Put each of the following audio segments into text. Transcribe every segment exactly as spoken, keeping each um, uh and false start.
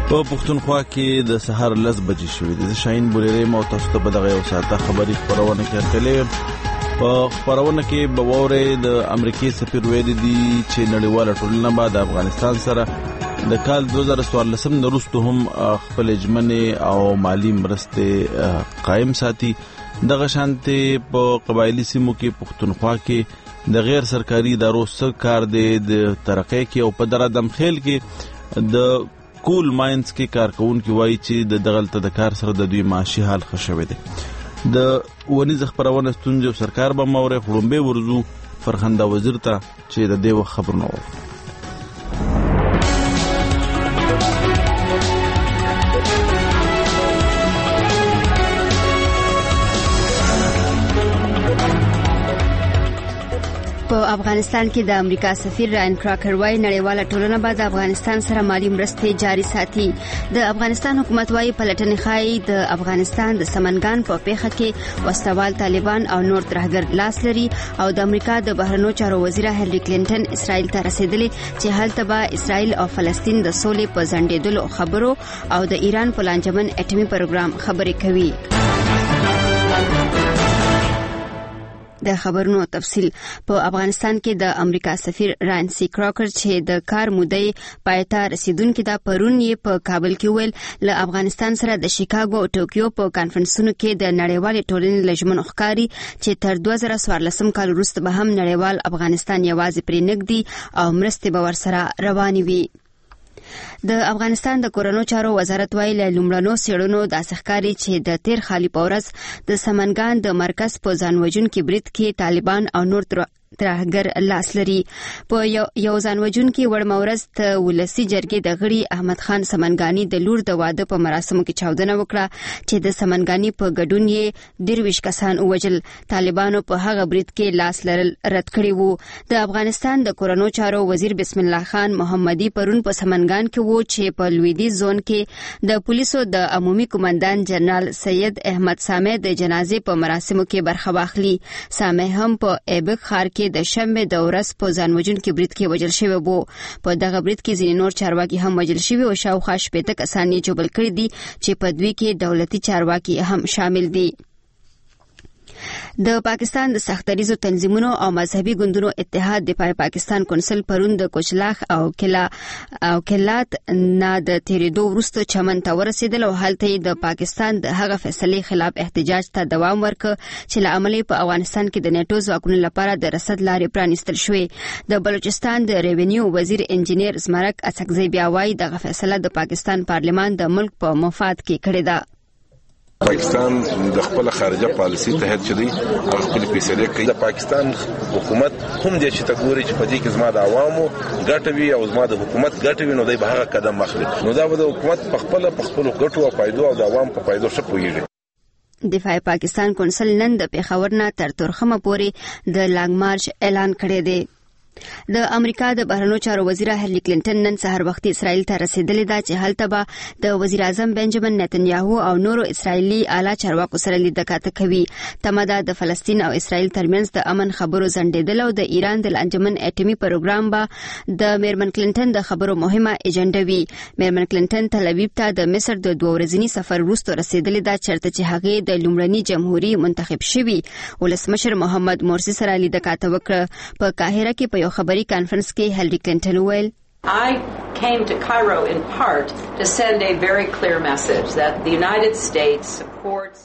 په پښتونخوا کې د سحر لس بجې شوې دي. شاهین بولری مو تاسو ته په دغه یو ساعته خبري خبرونه کې تلې. په خبرونه کې به ووري د امریکای سفیر ویلي دي چې نړیواله ټولنه به د افغانستان سره د کال دوه زره څوارلس م وروسته هم خپل اجمنه او مالی مرسته قائم ساتي. دغه شانته په قبایلی سیمو کې پښتونخوا کې د غیر سرکاري ادارو سره کار دی د ترقۍ کې او په درادم خیل کې د کول ماینز کې کارکونکو وایي چې د دغلت د کار سره د دوی معاشي حال خښوي دي. د ونیز خبرونه ستونزې او سرکار به موري خړمبه ورزو فرخنده وزیر ته چې د دې خبرونه و. په افغانستان کې د امریکا سفیر راین کراکر وايي نړیواله ټولنه به د افغانستان سره مالی مرستې جاري ساتي. د افغانستان حکومت وايي پلټنې ښایي د افغانستان د سمنګان په پیښه کې وسوال طالبان او نور ترهګر لاس لري او د امریکا د بهرنیو چارو وزیر هیلری کلینټن اسرائیل ته رسیدلی چې هلته به اسرائیل او فلسطین د سولې په ځنډېدلو خبرو او د ایران په لانجمن اټومي پروګرام خبرې کوي. د خبرونو تفصیل. په افغانستان کې د امریکا سفیر راین سی کراکر چې د کار مودې پایته رسیدونکو د پرون یې په کابل کې ویل له افغانستان سره د شیکاګو او ټوکیو په کانفرنسونو کې د نړیوال ټولنې لجمن ښکاری چې تر دوه زره څوارلس م کال وروسته به هم نړیوال افغانستان یوازې پرې نګدي او مرستې به ورسره روانې وي. د افغانستان د کورونو چارو وزارت ویل لومړنو سیړونو د اسخکاری چې د تیر خالی پورس د سمنګان د مرکز په ځانوجون کې برید کې طالبان او نور ترهګر لاس لري. په یو, یو ځانوجون کې وړمورز ته ولسی جرګې د غړي احمد خان سمنګانی د لور د واده په مراسمو کې چاودنه وکړه چې د سمنګانی په ګډون یې درویش کسان ووجل. طالبانو په هغه برید کې لاس لرل رد کړی وو. د افغانستان د کورونو چارو وزیر بسم الله خان محمدي پرون په سمنګان کې وو چې په لویدیځ زون کې د پولیسو د عمومي کمانډان جنرال سید احمد سامع د جنازې په مراسمو کې برخه واخلي. سامع هم په ایبک خار کې د شنبه د ورځ په ځانوجون کې برید کې وژل شوی وو. په دغه برید کې ځینې نور چارواکي هم وژل شوي او شاوخوا شپېته کسان یې ژوبل کړي دي چې په دوی کې دولتي چارواکي هم شامل دي. د پاکستان د سختریزو تنظیمونو او مذهبي ګوندونو اتحاد د پاکستان کونسل پرون د کوچلاخ او کلا او کلات نه د تیریدو وروسته چمن ته ورسېدل او هلته د پاکستان د هغه فیصلې خلاف احتجاج ته دوام ورکړ چې لامل په افغانستان کې د نیټو ځواکونو لپاره د رسد لارې پرانیستل شوې. د بلوچستان د ریونیو وزیر انجینیر زمرک اڅکزی بیا وايي دغه فیصله د پاکستان پارلمان د ملک په مفاد کې کړې ده. پاکستان د خپل خارجه پالیسي تحت چدي هغه خپل فیصله کوي. د پاکستان حکومت هم دې چې تګوري چې په دې کې زما د عوامو ګټوي او زما د حکومت ګټوي نو دوی به هغه قدم اخلي. نو دا به د حکومت په خپل په خپل ګټو او فائدو او د عوام په فائدو شپويږي. دفاع پاکستان کونسل نن د پیښور نه تر تورخمه پورې د لانګ مارچ اعلان کړی دی. د امریکا د بهرنیو چارو وزیر هیلری کلینټن نن سهار وختي اسرائیل ته رسیدلی ده چې هلته به د وزیر اعظم بنجامین نتنیاهو او نورو اسرائیلي اعلی چارواکو سره لیدکاته کوي. تمه ده د فلسطین او اسرائیل ترمنځ د امن خبرو ځنډېدل او د ایران د لانجمن اټومي پروګرام به د میرمن کلینټن د خبرو مهمه ایجنډا وي. میرمن کلینټن تل ابیب ته د مصر د دوه ورځني سفر وروسته رسیدلی ده چېرته چې هغه د لومړني جمهوریت منتخب شوي ولسمشر محمد مرسی سره لیدکاته وکړه. په قاهره کې په یو خبري کانفرنس کې هیلری کلینټن ویل I came to Cairo in part to send a very clear message that the United States supports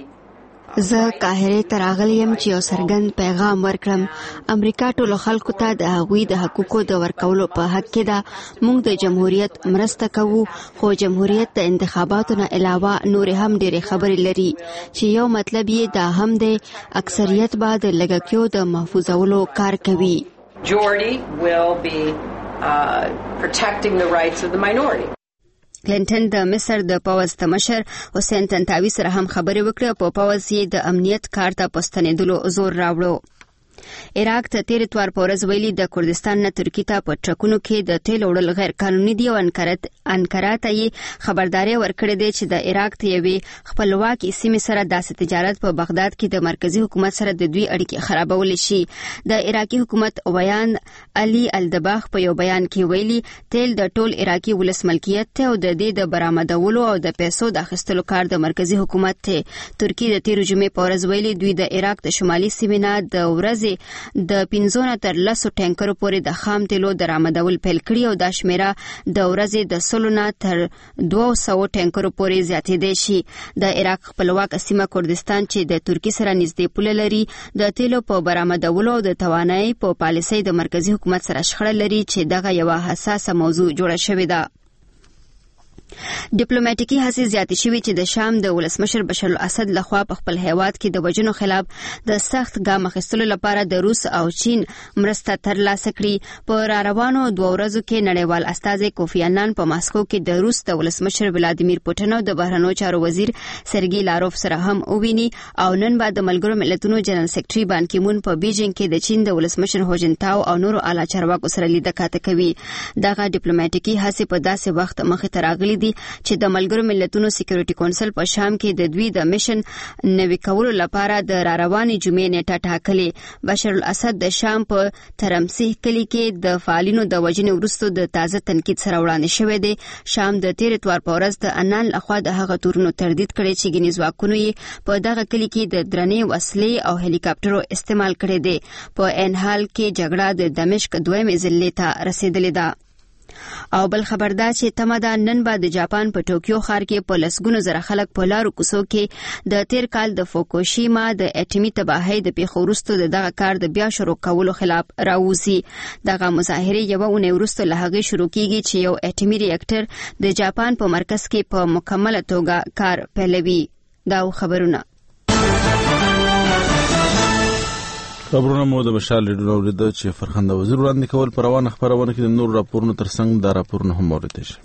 the زه قاهره ته راغلم چې یو څرګند پیغام ورکړم. امریکا ټولو خلکو ته د هغوی د حقوقو د ورکولو په حق کې ده. موږ د جمهوریت مرسته کوو خو جمهوریت د انتخاباتو نه علاوه نور هم ډېرې خبرې لري چې یو مطلب یې دا هم دی اکثریت به د لږکیو د محفوظولو کار کوي. Majority will be uh, protecting the rights of the minority. کلینټن د مصر د پوز تمشر حسین تنتاوی سره هم خبرې وکړې. په پوز یې د امنیت کار ته پستنېدلو زور راوړو. عراق ته تیر اتوار په ورځ ویلي د کردستان نه ترکیې ته په ټرکونو کې د تیل وړل غیر قانوني دي او انکارا ته یې خبرداري ورکړې ده چې د عراق ته یوې خپلواکې سیمې سره داسې تجارت په بغداد کې د مرکزی حکومت سره د دوی اړیکې خرابول شي. د عراقي حکومت ویان علي الدباغ په یو بیان کې ویلي تیل د ټول عراقي ولس ملکیت ته او د دې د برآمدولو او د پیسو د اخیستلو کار د مرکزی حکومت ته. ترکیې د تیر جمعې په ورځ ویلي دوی د عراق د شمالي سیمې نه د ورځې د پنځه نه تر لسو ټانکرو پورې د خام تیلو درآمدول پیل کړي او دا شمیره د ورځې د سلو نه تر دوه سوه ټانکرو پورې زیاتېدای شي. د عراق خپلواک سیمه کردستان چې د ترکیې سره نږدې پوله لري د تیلو په برآمدولو او د توانایي په پالیسۍ د مرکزی حکومت سره شخړه لري چې دغه یوه حساسه موضوع جوړه شوې ده. ډیپلوماټیکي هڅې زیاتې شوې چې د شام د ولسمشر بشار الاسد لخوا په خپل هیواد کې د وژنو خلاف د سخت ګام اخیستلو لپاره د روس او چین مرسته ترلاسه کړي. په را روانو دوه ورځو کې نړیوال استازی کوفی انان په ماسکو کې د روس د ولسمشر ولادیمیر پوټین او د بهرنیو چارو وزیر سرګی لاروف سره هم وویني او نن بعد د ملګرو ملتونو جنرال سیکریټري بان کی مون په بیجینګ کې د چین د ولسمشر هو جنتاو او نورو اعلی چارواکو سره لیدنه کاته کوي. دغه ډیپلوماټیکي هڅې په داسې وخت مخې ته راغلي دي چې د ملګرو ملتونو سکیورټي کونسل په شام کې د دوی د میشن نوي کولو لپاره د را روانې جمعې نیټه ټاکلې. بشار الاسد د شام په ترمسیح کلی کې د فعالینو د وژنې وروسته د تازه تنقید سره وړاندې شوی دی. شام د تیر اتوار په ورځ د انان لخوا د هغه تورونو تردید کړی چې ګینې ځواکونو یې په دغه کلی کې د درنې وسلې او هلیکاپټرو استعمال کړی دی. په ان حال کې جګړه د دمشق دویمې ضلع ته رسیدلې ده. او بل خبردار چې تمدا نن بعد د جاپان په ټوکیو ښار کې په لسګونو زره خلک په لارو کوڅو کې د تیر کال د فوکوشیما د اټومي تباهۍ د پیښو وروسته دغه کار د بیا شروع کولو خلاف راوځي. دغه مظاهرې یوه اونۍ وروسته له هغې شروع کیږي چې یو اټومي ریاکټر د جاپان په مرکز کې په مکمله توګه کار پیلوي. دا خبرونه خبرونه مو د بشار لیدلو ورته چې فرخنده وزیر وړاندې کول پر روانه خبرونه کې د نور راپورونو ترڅنګ دا راپورونه هم اورېدل شي.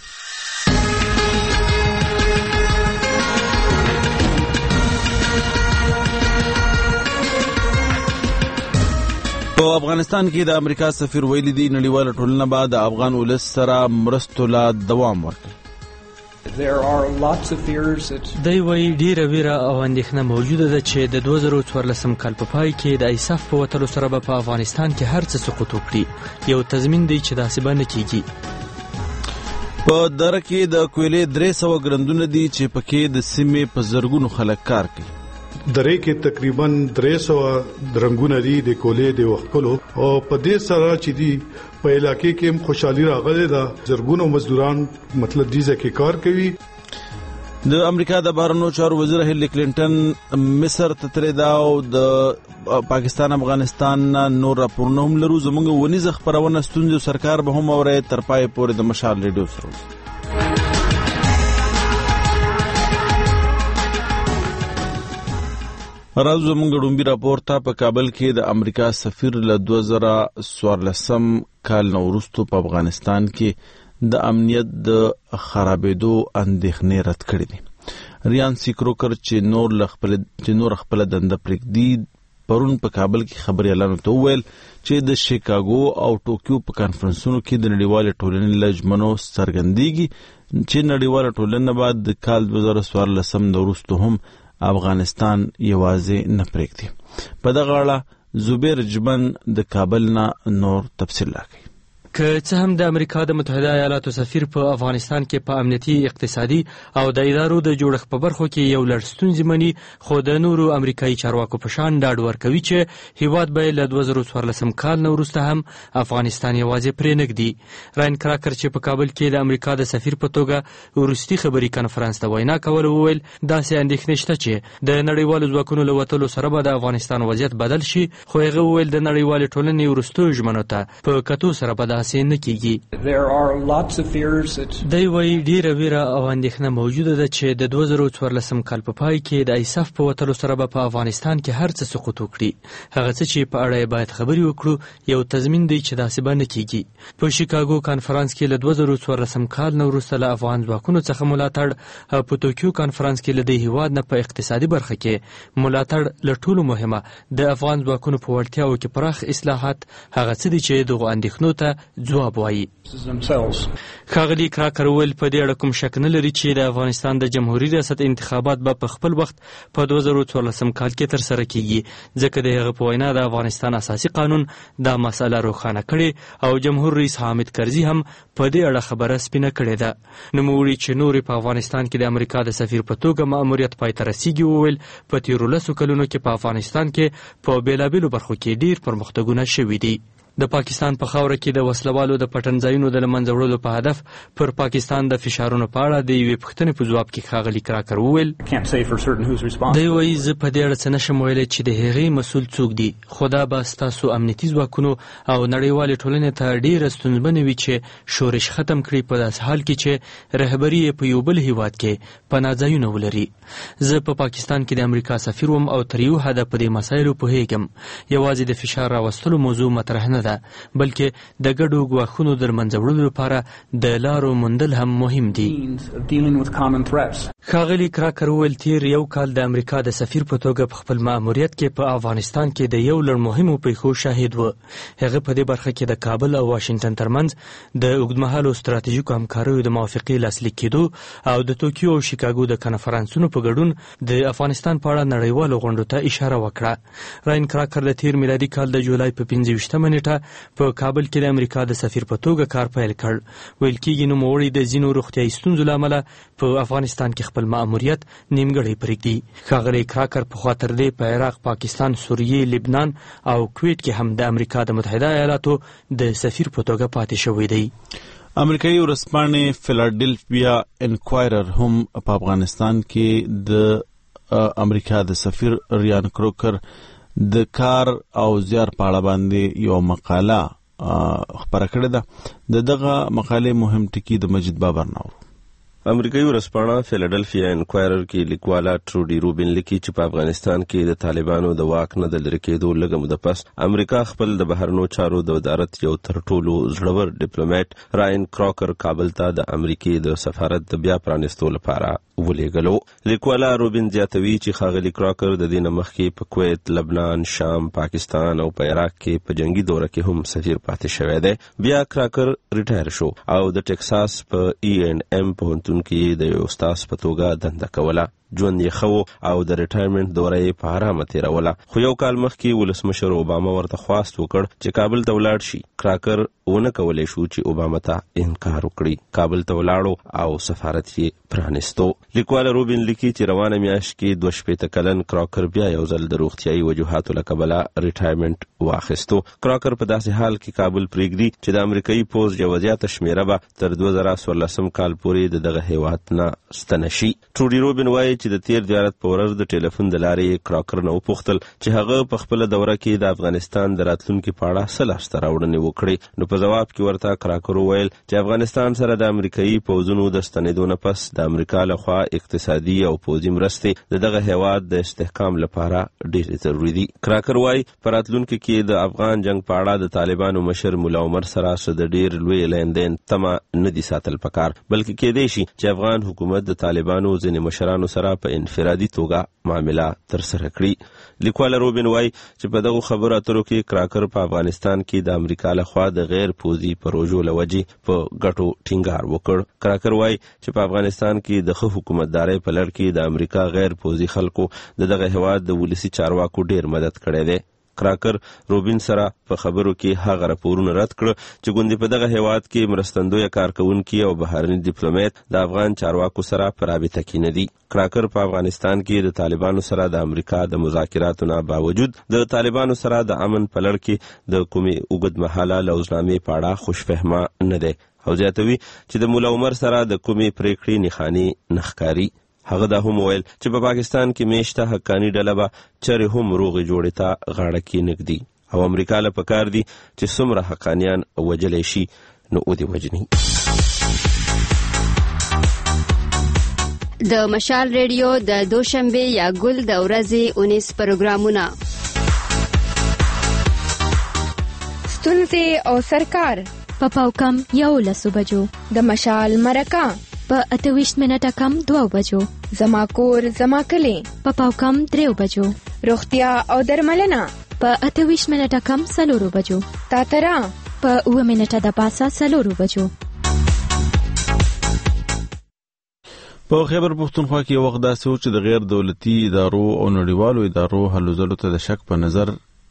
په افغانستان کې د امریکا سفیر ویلي دی نړیواله ټولنه به د افغان ولس سره مرستو لا دوام ورکړي. There are lots of fears that دی وی ډیره ویره او اندېښنه موجوده ده چې د دوه زره څوارلسم کال په پای کې د ایساف په وتلو سره به په افغانستان کې هر څه سقوط وکړي. یو تضمین دی چې داسې به نه کیږي. په دره کې د کویلې درې سوه ګرندونه دي چې پکې د سیمې په زرګونو خلک کار کوي. درې کې تقریبا درې سوه درنګونه دي د کولې د وختلو او په دې سره چې دي په علاقې کې هم خوشحالي راغلې ده. زرګونو مزدوران مطلب دې ځکه کار کوي. د امریکا د بهرنیو چارو وزیر هیلری کلینټن مصر ته تللی ده او د پاکستان افغانستان نور راپورونه هم لرو. زموږ ونیزه خپرونه ستونزې سرکار به هم اوري تر پای پورې د مشال ریډیو سره. راځو زموږ ډومبي راپور ته. په کابل کې د امریکا سفیر له دوه زره څوارلسم کال نه وروسته په افغانستان کې د امنیت د خرابېدو اندېښنې رد کړې دي. ریان سیکروکر چې نور خپل چې نور خپل دنده پرېږدي پرون په کابل کې خبري اعلان وکړ چې د شیکاګو او ټوکیو په کانفرنسونو کې د نړیوال ټولنې لجمنو څرګندېږي چې نړیوال ټولنه بعد د کال دوه زره څوارلسم نه وروسته هم افغانستان یوازې نه پرېږدي. په دغه اړه زبیر جبن د کابل نه نور تفصیل راکوي. که څه هم د امریکا د متحده ایالاتو سفیر په افغانستان کې په امنیتي، اقتصادي او د ادارو د جوړښت په برخو کې یو لړ ستونزې مني، خو د نورو امریکایي چارواکو په شان ډاډ ورکوي چې هیواد به له دوه زره څوارلسم کال نه وروسته هم افغانستان یوازې پرې نږدي. راین کراکر چې په کابل کې د امریکا د سفیر په توګه وروستي خبري کنفرانس ته وینا کوله وویل داسې اندېښنې شته چې د نړیوالو ځواکونو له وتلو سره به د افغانستان وضعیت بدل شي، خو هغه وویل د نړیوالې ټولنې وروستیو ژمنو ته په کتو سره به داسې نه کیږي. There are lots of fears that دوی وایي ډیره ویره او اندېښنه موجوده ده چې د دوه زره څوارلسم کال په پای کې د ایساف په وتلو سره به په افغانستان کې هر څه سقوط وکړي. هغه څه چې په اړه باید خبرې وکړو یو تضمین دی چې داسې به نه کیږي. په شیکاګو کانفرنس کې له دوه زره څوارلسم کال نه وروسته له افغان ځواکونو څخه ملاتړ او په توکیو کانفرنس کې له دې هیواد نه په اقتصادي برخه کې ملاتړ له ټولو مهمه د افغان ځواکونو په وړتیاو کې پراخ اصلاحات هغه څه دي چې دغو اندېښنو ته ځواب وایي. ښاغلي کراکر وویل په دې اړه کوم شک نه لري چې د افغانستان د جمهوریت ریاست انتخابات به په خپل وخت په دوه زره څوارلسم کال کې ترسره کیږي ځکه د هغه په وینا د افغانستان اساسي قانون دا مسله روښانه کړې او جمهور رئیس حامد کرزي هم په دې اړه خبره سپینه کړې ده. نوموړي چې نورې په افغانستان کې د امریکا د سفیر په توګه ماموریت پای ته رسیږي وویل په تیرو لسو کلونو کې په افغانستان کې په بېلابېلو برخو کې ډیر پرمختګونه شوي دي. د پاکستان په خاوره کې د وسلوالو د پټنځایونو د له منځه وړلو په هدف پر پاکستان د فشارونو په اړه د یوې پوښتنې په ځواب کې ښاغلي کراکر وویل دوی وایي زه په دې اړه څه نشم ویلی چې د هغې مسؤل څوک دي خو دا به ستاسو امنیتي ځواکونو او نړیوالې ټولنې ته ډېره ستونزمنه وي چې شورش ختم کړي په داسې حال کې چې رهبري یې په یو بل هیواد کې پناه ځایونه ولري. زه په پا پاکستان کې د امریکا سفیر وم او تر یو حده په دې مسایلو پوهیږم. یوازې د فشار راوستلو موضوع مطرح نه ده بلکې د ګډو ګواښونو د منځه وړلو لپاره د لارو موندل هم مهم دي. ښاغلي کراکر وویل تیر یو کال د امریکا د سفیر په توګه په خپل ماموریت کې په افغانستان کې د یو لړ مهمو پیښو شاهد و. هغه په دې برخه کې د کابل او واشنګټن ترمنځ د اوږدمهالو ستراتیژیکو همکاریو د موافقې لاسلیک کېدو او د توکیو او شیکاګو د کنفرانسونو په ګډون د افغانستان په اړه نړیوالو غونډو ته اشاره وکړه. راین کراکر د تیر میلادي کال د جولای په پنځه ویشتمه نیټه په کابل کې د امریکا د سفیر په توګه کار پیل کړ. ویل کېږي نوموړی د ځینو روغتیایي ستونزو له امله په افغانستان کې خپل ماموریت نیمګړی پرېږدي. ښاغلی کراکر پخوا تر دې په عراق، پاکستان، سوریې، لبنان او کویټ کې هم د امریکا د متحده ایالاتو د سفیر په توګه پاتې شوی دی. امریکایي ورځپاڼې فیلاډلفیا انکوایرر هم په افغانستان کې د امریکا د سفیر ریان کروکر د کار او زیار په اړه باندې یو مقاله خپره کړې ده. د دغه مقالې مهم ټکي د مجید بابر ناو. امریکایي ورځپاڼه فیلاډلفیا انکوایرر کې لیکواله ټروډي روبین لیکي چې په افغانستان کې د طالبانو د واک نه د لرې کېدو لږه موده پس امریکا خپل د بهرنیو چارو د وزارت یو تر ټولو زړور ډیپلوماټ راین کراکر کابل ته د امریکې د سفارت د بیا پرانستو لپاره ولېږلو. لیکواله روبین زیاتوي چې ښاغلي کراکر د دې نه مخکې په کویت، لبنان، شام، پاکستان او په عراق کې په جنگي دوره کې هم سفیر پاتې شوی دی. بیا کراکر ریټایر شو او د ټکساس په ای اینډ ام پوهنتون کې د یو استاد په توګه دنده کوله. ژوند یې ښه او د ریټایرمنټ دوره یې په ارامه تېروله. خو یو کال مخکې ولسمشر اوباما ورته خواست وکړ چې کابل ته ولاړ شي. کراکر ونه کولی شو چې اوباما ته انکار وکړي. کابل ته ولاړو او سفارت یې پرانستو. لیکواله روبین لیکي چې روانه میاشت کې دوه شپېته کلن کراکر بیا یو ځل د روغتیایي وجوهاتو له کبله ریټایرمنټ واخیستو. کراکر په داسې حال کې کابل پرېږدي چې د امریکایي پوځ یوه زیاته شمېره به تر دوه زره څوارلسم کال پورې د دغه هیواد نه ستنه شي. ټروډي روبین وایي چې د تیر زیارت په ورځ د ټلیفون د لارې کراکر نه وپوښتل چې هغه په خپله دوره کې د افغانستان د راتلونکي په اړه څه لاسته راوړنې وکړې. نو په ځواب کې ورته کراکر وویل چې افغانستان سره د امریکایي پوځونو د ستنېدو نه پس د امریکا لخوا اقتصادي او پوځي مرستې د دغه هیواد د استحکام لپاره ډېرې ضروري دي. کراکر وایي په راتلونکي کې د افغان جنگ په اړه د طالبانو مشر ملا عمر سره څه د ډېر لوی لیندین تمه نه دي ساتل پکار، بلکې کېدای شي چې افغان حکومت د طالبانو ځینې مشرانو سره په انفرادي توګه معامله ترسره کړي. لیکواله روبین وایي چې په دغو خبرو اترو کې کراکر په افغانستان کې د امریکا لخوا د غیر پوځي پروژو له وجې په ګټو ټینګار وکړ. کراکر وایي چې په افغانستان کې د ښه حکومتدارۍ په لړ کې د امریکا غیر پوځي خلکو د دغه هیواد د ولسي چارواکو ډېر مدد کړی دی. کراکر روبین سره په خبرو کې هغه راپورونه رد کړ چې ګوندې په دغه هیواد کې مرستندویه کارکوونکي او بهرني ډیپلوماټ د افغان چارواکو سره په رابطه کې نه دي. کراکر په افغانستان کې د طالبانو سره د امریکا د مذاکراتو نه باوجود د طالبانو سره د امن په لړ کې د کومې اوږدمهاله لوزنامې په اړه خوشفهمه نه دی او زیاتوي چې د مولا عمر سره د کومې پریکړې نښانې نه ښکاري. هغه دا هم ویل چې په پاکستان کې میشته حقاني ډله به چرې هم روغې جوړې ته غاړه کېنږدي او امریکا له پکار دي چې څومره حقانیان وجلی شي نو ودې وجني. د مشال ریډیو د دوشنبه یا ګل د ورځې اونیس پروګرامونه ستونزې او سرکار په پاو کم یو لسو بجو، د مشال مرکه په اتویشت منټه کم دوه بجو، زما کور زما کلی په پاو کم دریو بجو، روغتیا او درملنه په اتویشت منټه کم څلورو بجو، تاترا په اوه منټه د پاسه څلورو بجو. په خیبر پښتونخوا کې یو وخت داسې و چې د غیر دولتي ادارو او نړیوالو ادارو هلو ځلو ته د شک په نظر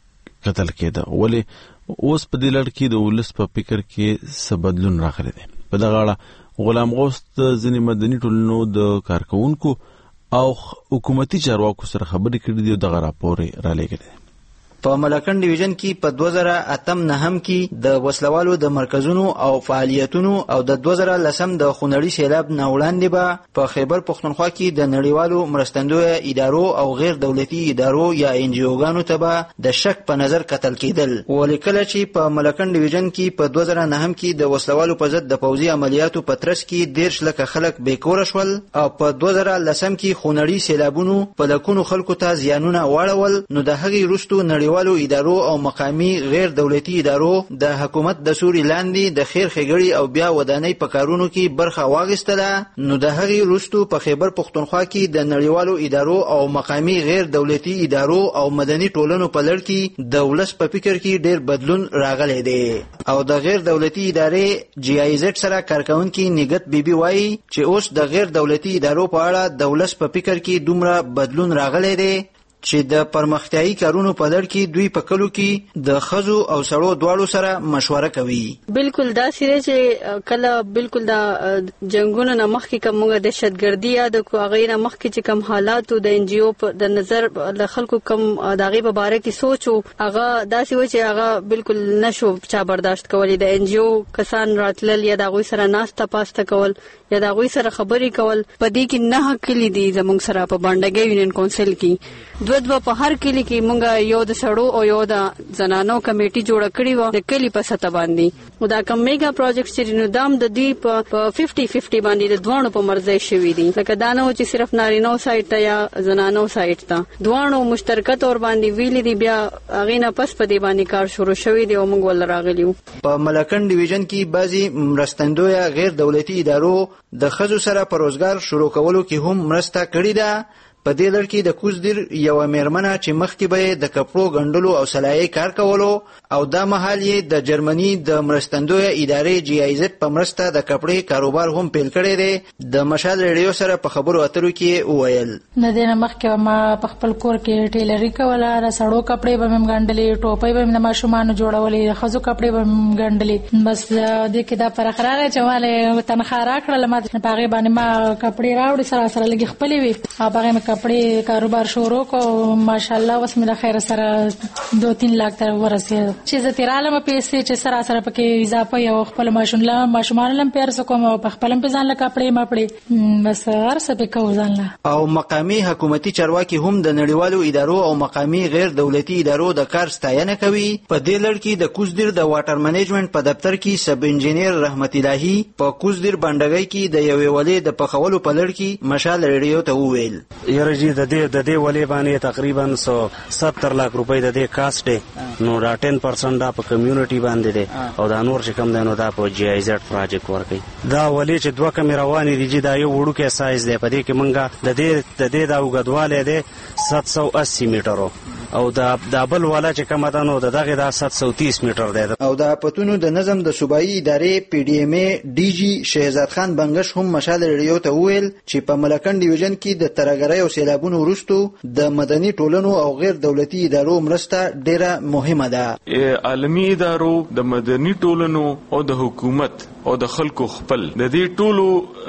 قتل کېده، ولې اوس په دې لړ کې د ولس په فکر کې څه بدلون راغلی دی. په دغه اړه غلام غوث ځینې مدني ټولنو د کارکونکو او حکومتي چارواکو سره خبرې کړې دي او دغه راپور یې رالیږلی دی. په ملکن ډیویژن کې په دوه زره اتم نهم کې د وسلوالو د مرکزونو او فعالیتونو او د دوه زره لسم د خونړي سیلاب نه وړاندې به په خیبر پښتونخوا کې د نړیوالو مرستندویه ادارو او غیر دولتي ادارو یا ان جی اوګانو ته به د شک په نظر قتل کېدل، ولې کله چې په ملکن ډیویژن کې په دوه زره نهم کې د وسلوالو په ضد د پوځي عملیاتو په ترڅ کې دېرش لکه خلک بېکوره شول او په دوه زره لسم کې خونړي سیلابونو په لکونو خلکو ته زیانونه واړول، نو د هغې وروستو نړیوالو ادارو او مقامی غیر دولتي ادارو د حکومت د سوري لاندې د خیر ښېګړې او بیا ودانۍ په کارونو کې برخه واخیستله. نو د هغې وروستو په خیبر پښتونخوا کې د نړیوالو ادارو او مقامی غیر دولتي ادارو او مدني ټولنو په لړ کې د ولس په فکر کې ډېر بدلون راغلی دی. او د غیر دولتي ادارې جی آی زیډ سره کارکونکي نګت بیبي وایي چې اوس د غیر دولتي ادارو په اړه د ولس په فکر کې دومره بدلون راغلی دی چې د پرمختیایي کارونو په لړ کې دوی په کلو کې د ښځو او سړو دواړو سره مشوره کوي. بالکل دا سره چې کله بالکل دا جنگونو نه مخکې کوم دهشتګردي یا د هغه نه مخکې چې کوم حالات د ان جی او د نظر له خلکو کوم دغه په اړه کې سوچو هغه داسې و چې هغه بالکل نشو چا برداشت کولی. د ان جی او کسان راتلل یا د غوي سره ناسته پاسته کول یا د غوي سره خبرې کول، په دې کې نه کلی دي زموږ سره په باندګي یونین کونسل کې دو دو په هر کلی کې مونږ یو د سړو او یو د زنانو کمیټي جوړ کړی و د کلی په سطح باندې. او دا کوم میگا پروجیکټ چې نو دام د دې په پچاس پچاس باندې د دوانو په مرزي شوی دي، لکه دا نه چې صرف نارینو سایت ته یا زنانو سایت ته دوانو مشترکه تور باندې ویلې دي، بیا هغه نه پس په دې باندې کار شروع شوی دی او موږ ول راغلیو. په ملکن ډیویژن کې بعضي مرستندویه غیر دولتي ادارو د ښځو سره په روزګار شروع کولو کې هم مرسته کړې ده. په دې لړ کې د کوزدیر یو میرمنه چې مخکې به د کپړو ګنډلو او سلایي کار کولو او دا مهال یې د جرمني د مرستندویه ادارې جی آی زیډ په مرسته د کپړې کاروبار هم پیل کړی دی. د مشال ریډیو سره په خبرو اترو کې وویل نه دینه مخکې ما په خپل کور کې ټیلري کوله، د سړو کپړې به مې ګنډلې، ټوپۍ به مې د ماشومانو جوړولې، د ښځو کپړې به مې ګنډلې. بس دې کې دا فرق راغی چې مالې تنخواه راکړله، ما په هغې باندې ما کپړې راوړې سره سره لږې خپلې وې او په هغې مې کپړې کاروبار شروع کو. ماشاءالله اوس مې د خیر سره دو تین لاک ته ورسېد چې زه تیرالم پیسې چې سره سره پکې اضافه یو خپل ماشومان ماشومان لم پیرس کوم او په خپل په ځان له کپړې مپړې بس هر څه په کو ځان له. او مقامی حکومتي چارواکي هم د نړیوالو ادارو او مقامی غیر دولتي ادارو د کار ستاینه کوي. په دې لړ کې د کوزدیر د واټر منیجمنت په دفتر کې سب انجینیر رحمت الهی په کوزدیر بندګۍ کې د یوې ولې د پخولو په لړ کې مشال ریډیو ته وویل یره جی د دې د دې ولې باندې تقریبا سو ستر لک روپۍ د دې کاست دی، نو دا ټن پرسنټ دا په کمیونټي باندې دی او دا نور چې کم دی نو دا په جی آی زیډ پروجیکټ ورکوي. دا ولې چې دوه کمې روانې دي دا یو وړوکی سایز دی، په دې کې مونږ د دې د دې دا اوږدوالی دی سات سو اسی میټرو او دا د بل والا چې کومه ده نو دغه دا سات سو تیس میټر دی. او د پتونو د نظم د صوبایي ادارې پی ډی ایم ای ډي جی شهزاد خان بنگش هم مشال ریډیو ته وویل چې په ملکن ډیویژن کې د ترګرۍ او سیلابونو وروستو د مدني ټولنو او غیر دولتي ادارو مرسته ډیره مهمه ده. عالمي ادارو د مدني ټولنو او د حکومت او د خلکو خپل د دې ټولو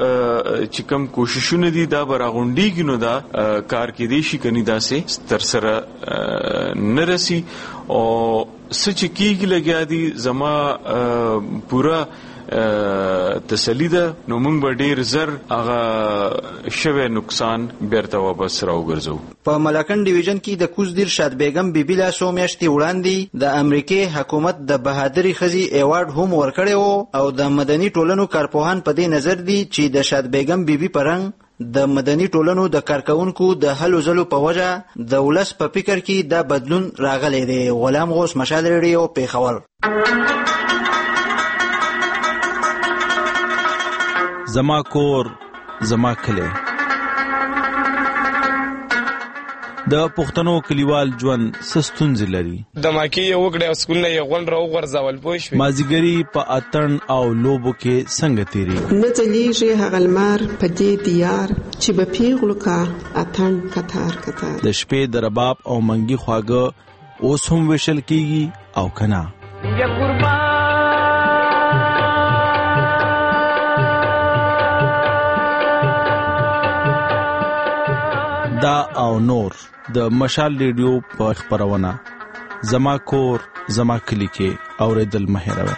چې کوم کوششونه دي دا براغونډیږي نو دا کار کې دي شي کني داسې تر سره نرسي او سچ کېږي لګیا دي. زما پورا تسلی ده نو موږ به ډیر زر هغه شوه نقصان بیرته واپس راوګرځو. په ملاکن ډیویژن کې د کوزدیر شاد بیگم بیبي لا سو میاشتې وړاندې د امریکای حکومت د بهادری خزي ایوارډ هم ورکړی وو او د مدني ټولنو کارپوهان په دې نظر دي چې د شاد بیگم بیبي پرنګ د مدني ټولنو د کارکونکو د هلو ځلو په وجه د ولس په فکر کې دا بدلون راغلی دی. غلام غوث، مشال ریډیو، پیښور. زما کور زما کلی. د پښتنو کلیوال ژوند ستونزې لري. د ماکي یو وګړي او سکول نه یو غون راو غرزول پوه شو. مازیګری په اتن او لوبو کې څنګه تیری نه ځلیږي هغه لمر په دې دیار چې به پیغلو کا اتن کتار کتار. د شپې د رباب او منګي خواږه اوس هم وشل کیږي او کنا. یا قربان دا او نور د مشال ریډیو په خبرونه زما کور زما کلی کې اوریدل مهروي.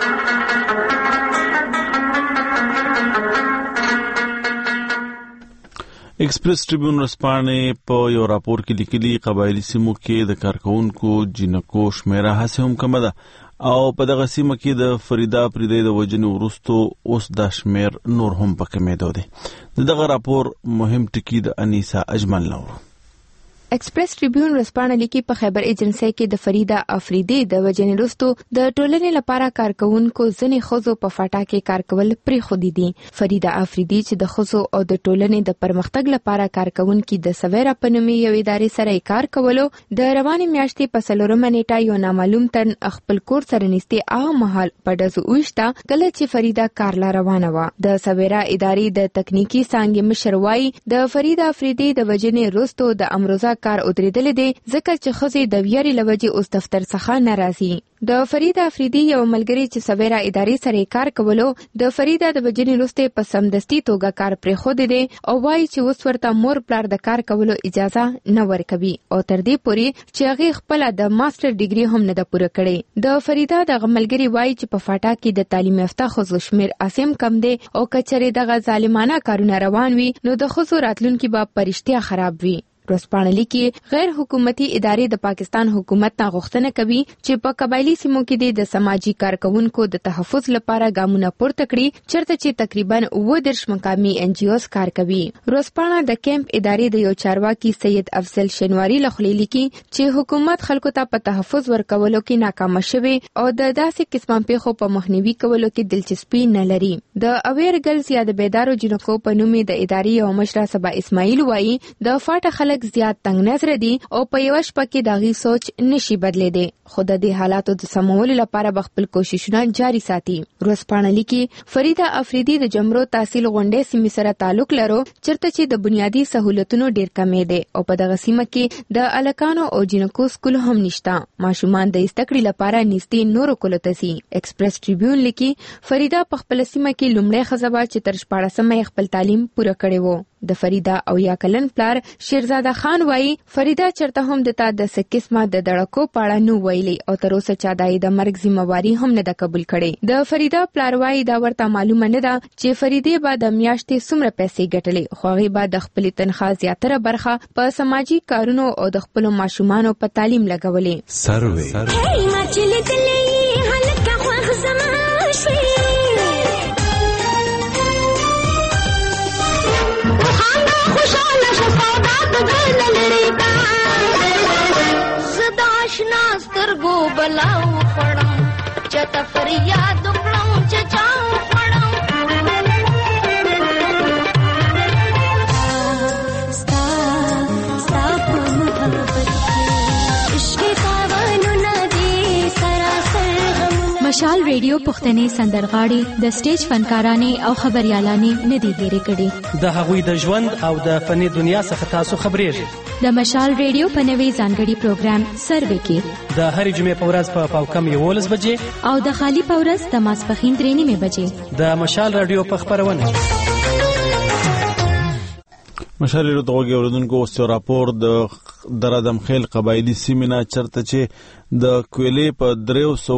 ایکسپریس ټریبیون رسپانې په یو راپور کې لیکلي قبایلی سیمو کې د کارکونکو جنکو شمیره هڅه هم کمه ده او په دغه سیمه کې د فریدا پریدې د وجنې وروستو اوس د شمیر نور هم په کمیدو دی. دغه راپور مهم ټکی د انیسا اجمل نور. ایکسپریس ټریبیون رسپانه لیکي په خیبر ایجنسی کې د فریدا افریدی د وجنې وروستو د ټولنې لپاره کارکونکو ځنې خزو په فاټا کې کار کول پرې خودي دي. فریدا افریدی چې د خزو او د ټولنې د پرمختګ لپاره کارکونکو د سویرا پنومي یو ادارې سره کار کولو د روانې میاشتې په څلورمه نیټه یو نامعلوم تن خپل کور سره نږدې هغه مهال په دزو وشته کله چې فریدا کار لا روانه و. د سویرا ادارې د تکنیکی څانګې مشر وایي د فریدا افریدی د وجنې وروستو د امروزه کار ودرېدل دي ځکه چې خزي د ویاري لوجې اوس دفتر څخه ناراضي. د فریدا افریدی یو ملګری چې سویرا ادارې سره کار کولو د فریدا د وجنې وروسته په سمدستي توګه کار پرې خو دي او وایي چې اوس ورته مور پلار د کار کولو اجازه نه ورکوي او تر دې پورې چې هغه خپل د ماستر ډیګري هم نه د پوره کړي. د فریدا د ملګری وایي چې په فاټا کې د تعلیم یافته خزو شمیر اسیم کم دي او کچره دغه ظالمانه کارونه روان وي نو د خزو راتلونکي به پرشتیا خراب وي. رسپانه لیکي غیر حکومتي ادارې د پاکستان حکومت ته غوښتنه کوي چې په قبایلی سیمو کې د سماجی کارکونکو د تحفظ لپاره ګامونه پورته کړي چرته چې تقریبا اووه دیرش مقامي ان جی اوز کار کوي. رسپانه د کیمپ ادارې د یو چارواکي سید افضل شنواری لخوا لیکي چې حکومت خلکو ته په تحفظ ورکولو کې ناکام شوی او د داسې قسمه پیښو په مخنیوي کولو کې دلچسپي نه لري. د اویر ګرلز یا د بیدارو جنکو په نوم د ادارې یو مشره سبا اسماعیل وایي د فاټه خلک زیات تنگ نظر دي او په یو شپه کې داغي سوچ نشي بدلیدي. خود د حالاتو د سمولو لپاره خپل کوششونه جاری ساتي. روسپانه لیکي فریدا افریدی د جمرو تحصیل غونډې سیمې سره تعلق لرو چرته چې د بنیادی سہولتونو ډیر کمې دي او په دغه سیمه کې د الکانو او جنکو سکول هم نشته. ماشومان د استکړې لپاره نږدې نورو کولو ته سي. ایکسپریس ټریبیون لیکي فریدا په خپل سیمه کې لومړی خزبا چې تر شپاړسمه خپل تعلیم پوره کړی وو. د فریدا او یا کلن پلار شیرزاده خان وایي فریدا چرته هم د تا د سکسمه د دړکو پاړه نو ویلي او تر اوسه چا دای د مرګ ذمہواری هم نه د قبول کړي. د فریدا پلار وایي دا ورته معلومه نه ده چې فریدې بعد د میاشتې څومره پیسې ګټلې خو هغه بعد د خپل تنخواه زیاتره برخه په سماجی کارونو او د خپل ماشومان په تعلیم لګولې. سروي زداشنا سترګو بلاو خړم چته فریاد کړم چې چاو خړم ستا ستا په محبت عشق پاوانو ندی سراسر مشال ریډیو پښتني سندرغاړي د سټیج فنکارانه او خبريالانه ندي هېره کړي. د هغوی د ژوند او د فني دنیا څخه تاسو خبرېږئ. د مشال ریډیو په نوي ځانګړي پروګرام سروي کې د هرې جمعې په ورځ په پاوکم یولس بجې او د خالی په ورځ د ماسپښین درې نیمې بجې د مشال رادیو په خبرونه مشال ریډیو دغه اوریدونکو اوس راپور د در ادمخیل قبایلی سیمه نه چرته چې د کویلې په دریو سو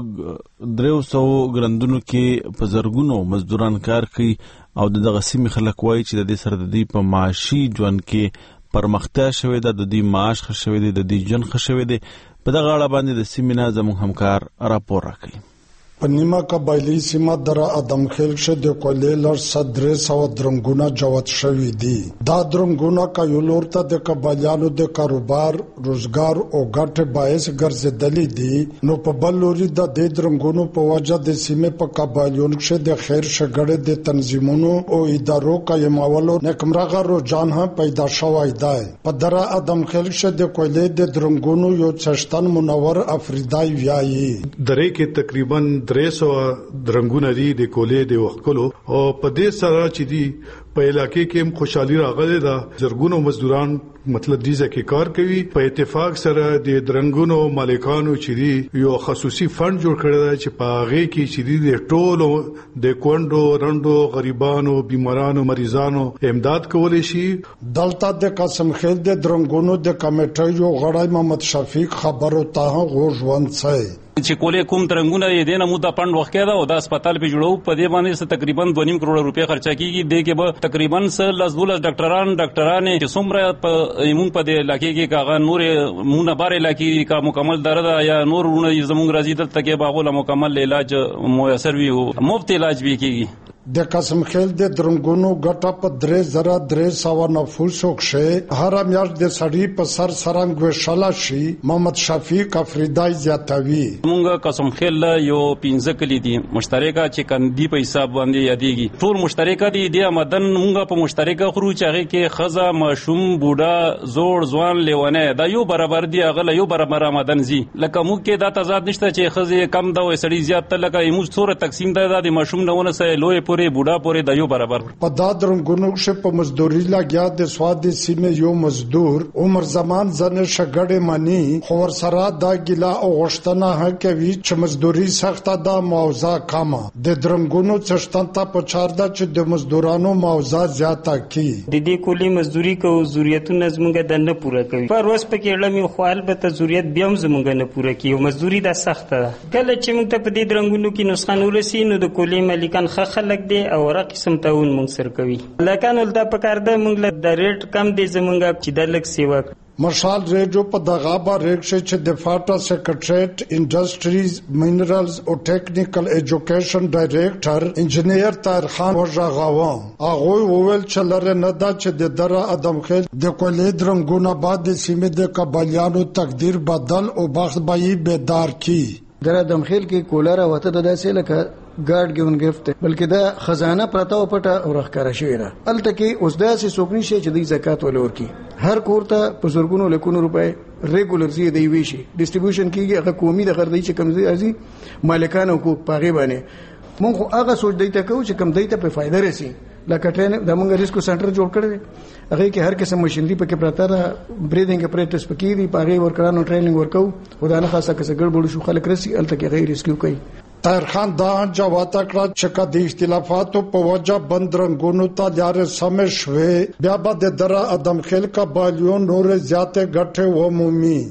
دریو سو ګرندونو کې په زرګونو مزدوران کار کوي او دغه سیمې خلک وایي چې د دې سره د دې په معاشي ژوند کې پرمختیا شوې ده، د دې معاش ښه شوی دی، د دې ژوند ښه شوی دی. په دغه اړه باندې د سیمې نه زموږ همکار راپور راکوي. په نیمه قبایلي سیمه در ادمخیل کې د کویلې لږ څه درې سوه درنګونه جوت شوي دي. دا درنګونه که یو لور ته د قبایلیانو د کاروبار روزګار او ګټې باعث ګرځېدلي دي، نو په بل لوري د دې درنګونو په وجه د سیمې په قبایلیونو کې د خیر ښېګړې د تنظیمونو او ادارو قایمولو نیکمرغه رجحان هم پیدا شوی دی. په در ادمخیل کې د کویلې د درنګونو یو څښتن منور افریدی وایي درې کې تقریبا درې سوه درنګونه دي د کولې د وښکلو او په دې سره چې دي په علاقې کې هم خوشحالي راغلې ده. زرګونو مزدوران مطلب دې ځکه کار کوي. په اتفاق سره د درنګونو مالکانو چې دي یو خصوصي فند جوړ کړی دی چې په هغه کې چې دي د ټولو د کونډو رندو غریبانو بیمارانو مریضانو امداد کولی شي. دلته د قاسم خیل د درنګونو د کمیټې یو غړی محمد شفیق خبرو ته غوږ ونڅی چې کولې کوم ترنګونه یې دینه مو د پند وخت کېده او د هسپتال په جوړو په دې باندې تقریبا دوه نیم کروڑ روپیا خرچه کیږي. د کې به تقریبا لس دولس ډاکټران ډاکټرانې چې څومره په ایمون په دې علاقې کې کاغه نور مونږ بار علاقې کا مکمل درده یا نور ونه زموږ راځي دلته کې باغوله مکمل علاج میسر وي او مفت علاج به کیږي. د قسم خیل د درنګونو ګټه په درې زره درې سوه نفوسو کې هر میاشت د سړي په سر سرنګ وشاله شي. محمد شفیق افریدی زیاتوي مونږ قسم خیل یو پنځه کلی دي مشترکه چې کندي په حساب باندې یادېږي. ټول مشترکه دي د آمدن مونږ په مشترکه خورو چې هغه کې خزه ماشوم بوډا زوړ ځوان لیونه دا یو برابر دي، هغه یو برابر آمدن زی. لکه موږ کې دا تضاد نشته چې خزه کم ده او سړي زیات ته لکه موږ څوره تقسیم ده د ماشوم نه ونه سه لوی پورې بوډا پورې د یو برابر. په دا درنګونو کې په مزدوري لګیا د سواد سیمه یو مزدور عمر زمان زنه شګړې مانی خو ور سره دا ګلا او غشتنه ه کوي چې مزدوري سخته ده معاوضه کمه. د درنګونو څشتن ته په چار ده چې د مزدورانو معاوضه زیاته کی. د دې کولی مزدوري کو ضرورتونه زمونږ د نه پوره کوي. پر اوس پکې لمه خو البته ضرورت بیا هم زمونږ نه پوره کوي. مزدوري دا سخته ده. کله چې موږ ته په دې درنګونو کې نسخه ورسي نو د کولی مالکان خ خلک دي او را قسم تعاون موږ سره کوي. لکه نو دا پکار ده موږ له د ریټ کم دي زمونږ چې د لک سیوا مشال ریډیو په دغه بار ریکشه چې د فاټا سیکریټریټ انډستریز مینرالز او ټیکنیکل ایجوکیشن ډایریکټر انجنیر طاهر خان وژغاوه هغه وویل چې لره نه دا چې د دره ادمخیل د کولې درنګونه بعد د سیمې د قبایلیانو تقدیر بدل او بخت بای بیدار کی. دره ادمخیل کې کولره وته د داسې لکه ګارد ګون گفت بلکې دا خزانه پرتا او پټه او رخکاره شوی را الته کې اوس داسې سوکني شي چې د زکات ولور کی هر کور ته په زرګونو لکونو روپے ریګولر زی دی وی شي ډیسټریبیوشن کیږي هغه قومي د غردی چې کم ازي مالکانو کو پاغي باندې مونږ هغه سوچ دی ته کو چې کم دی ته په فائدہ رسی لکه ټرین د مونږ ریسکو سنټر جوړ کړی هغه کې هر قسم ماشينري پکې پراته را بریدینګ اپریټس پکې دی پاغي ورکړانو ټریننګ ورکو خدای نه خاصه کس ګړبړ شو خلک رسی الته کې غیر ریسکو کوي. طاهر خان دا جواته کړه چې کدي اختلافاتو په وجه بندرنګونو ته لار سم شوه بیا به د دره ادمخیل قبایلیون نور زیاته ګټه و مومي.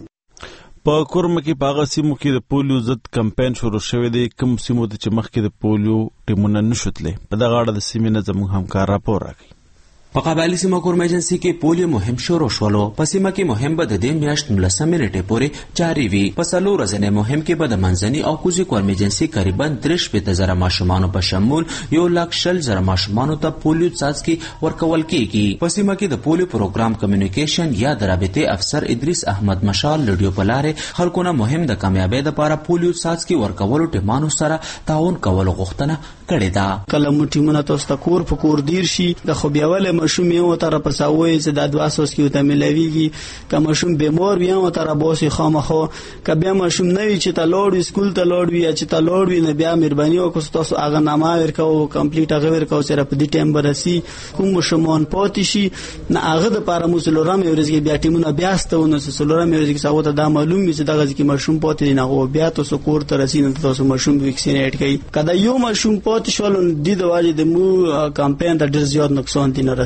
په کورم کې پاغه سیمو کې د پولیو ضد کمپاین شروع شوی دی. کوم سیمو ته چې مخکې د پولیو ټیمونه نشوتله په دغه اړه د سیمې نه زموږ همکار راپور راکړي. په قبایلی سیمه کورم ایجنسی کې پولیو مهم شروع شولو. په سیمه کې مهم به د دې میاشت نولسمې نیټې پورې جاری وي. په څلور ورځې مهم کې به د منځني او کوزي کورم ایجنسی تقریبا درې شپېته زره ماشومانو په شمول یو لک شل زره ماشومانو ته پولیو څاڅکي ورکول کیږي. په سیمه کې د پولیو پروګرام کمیونیکیشن یا د رابطې افسر ادریس احمد مشال لډیو په لارې خلکو نه مهم د کامیابی لپاره پولیو څاڅکي ورکولو ټیمانو سره تعاون کول غوښتنه کړې ده. کله مو ټیمونه تاسو ته کور په کور دیر شي د خو بیاوله مشوم یو تر په ساوي چې د دوه سوس کې ته ملويږي که مشوم بیمار وي او تر بوسي خامخو که بیا مشوم نه وي چې ته لوړ سکول ته لوړ وي چې ته لوړ وي نه بیا مهرباني وکړه تاسو هغه نامه ورکاو کمپلیټ هغه ورکاو چې په دې ټیم برسي کوم مشومان پاتې شي نه هغه د پاره مسلورم ورزګي بیا ټیمونه بیا ستونه مسلورم ورزګي ساو ته دا معلوم وي چې دغه کې مشوم پاتې نه هو بیا تاسو کور ته رسین تاسو مشوم ویکسینیټ کړئ کله یو مشوم پاتې شول د دې د واجب د مو کمپاین د ډیر زیات نقصان دي نه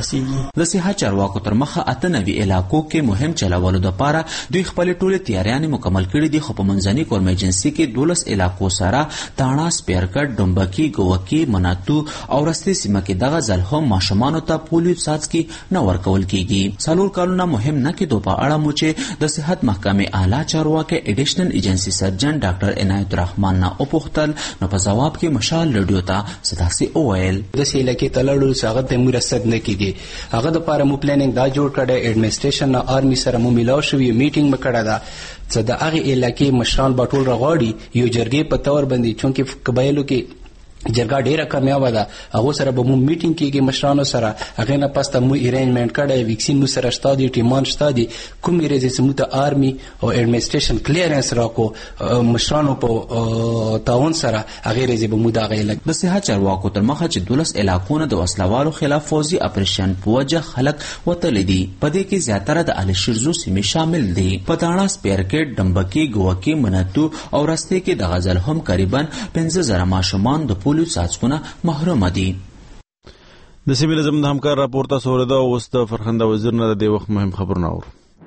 ورسیږي. د صحت چارواکو تر مخه اته نوي علاقو کې مهم چلولو لپاره دوی خپل ټول تیاریانې مکمل کړي دي، خو په منځني کورم ایجنسي کې دولس علاقو سره تاڼا، سپیرکټ، ډومبکي، ګوکي، مناتو او رستې سیمه کې دغه ځل هم ماشومانو ته پولیو څاڅکي نه ورکول کیږي. څلور کالونه مهم نه کېدو په اړه مو چې د صحت محکمې اعلی چارواکي ایډیشنل ایجنسي سرجن ډاکټر عنایت الرحمن نه وپوښتل، نو په ځواب کې مشال رادیو ته ستاسې وویل د سیلکې تلړو څنګه ته مرسته نه کیږي، هغه د پاره مو پلانینګ دا جوړ کړی، ایڈمنسټریشن نه آرمي سره مو ملاو شوی، میټینګ مکړه دا څه د هغه علاقې مشران باټول راغړي یو جرګې په تور باندې، چونکه قبایلو کې جرګه ډیره کمیابه ده، هغه سره به مو میټینګ کیږي مشرانو سره، هغه نه پسته مو ارینجمنت کړی، ویکسین مو سره شته دي، ټیمان شته دي، کوم ریزه سمو ته آرمي او ایڈمنسټریشن کلیرنس راکو مشرانو په تعاون سره هغه ریزه به مو دا غیلک. د صحت چارواکو تر مخه چې دولس علاقونو د وسلوالو خلاف فوزي اپریشن په وجه خلک وتلي دي، په دې کې زیاتره د الشرزو سیمې شامل دي. په تاڼا، سپیرکټ، ډمبکي، ګوکي، مناتو او رستې کې د غزل هم تقریبا پنځه زره ماشومان د پولیو څاڅکونه محروم دي. د سیمې له زموږ د همکار راپور تاسو اورېده. اوس د فرخنده وزیر نه د دې وخت مهم خبرونه اورو.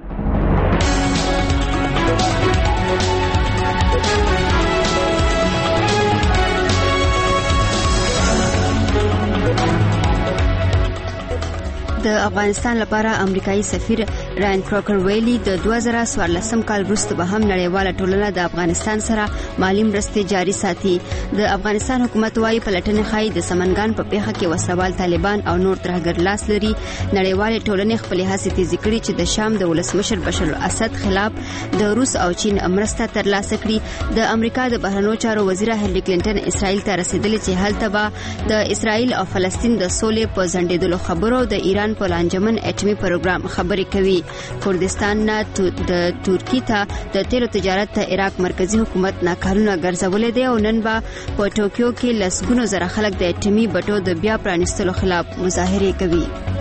د افغانستان لپاره امریکایي سفیر راین کروکر ویلي د دوه زره څوارلسم کال وروسته به هم نړیواله ټولنه د افغانستان سره مالی مرستې جاري ساتي. د افغانستان حکومت وايي پلټنې ښایي د سمنګان په پیښه کې وسوال طالبان او نور ترهګر لاس لري. نړیوالې ټولنې خپلې هڅې تیزې کړي چې د شام د ولسمشر بشر الاسد خلاف د روس او چین مرسته ترلاسه کړي. د امریکا د بهرنیو چارو وزیر هیلری کلینټن اسرائیل ته رسیدلی چې هلته به د اسرائیل او فلسطین د سولې په ځنډېدلو خبرو د ایران په لانجمن اټومي پروګرام خبرې کوي. کردستان نه د ترکی ته د تیلو تجارت ته عراق مرکزی حکومت ناکارونه ګرځولې دی او نن به په ټوکیو کې لسګونو زره خلک د اټومي بټو د بیا پرانیستلو خلاف مظاهرې کوي.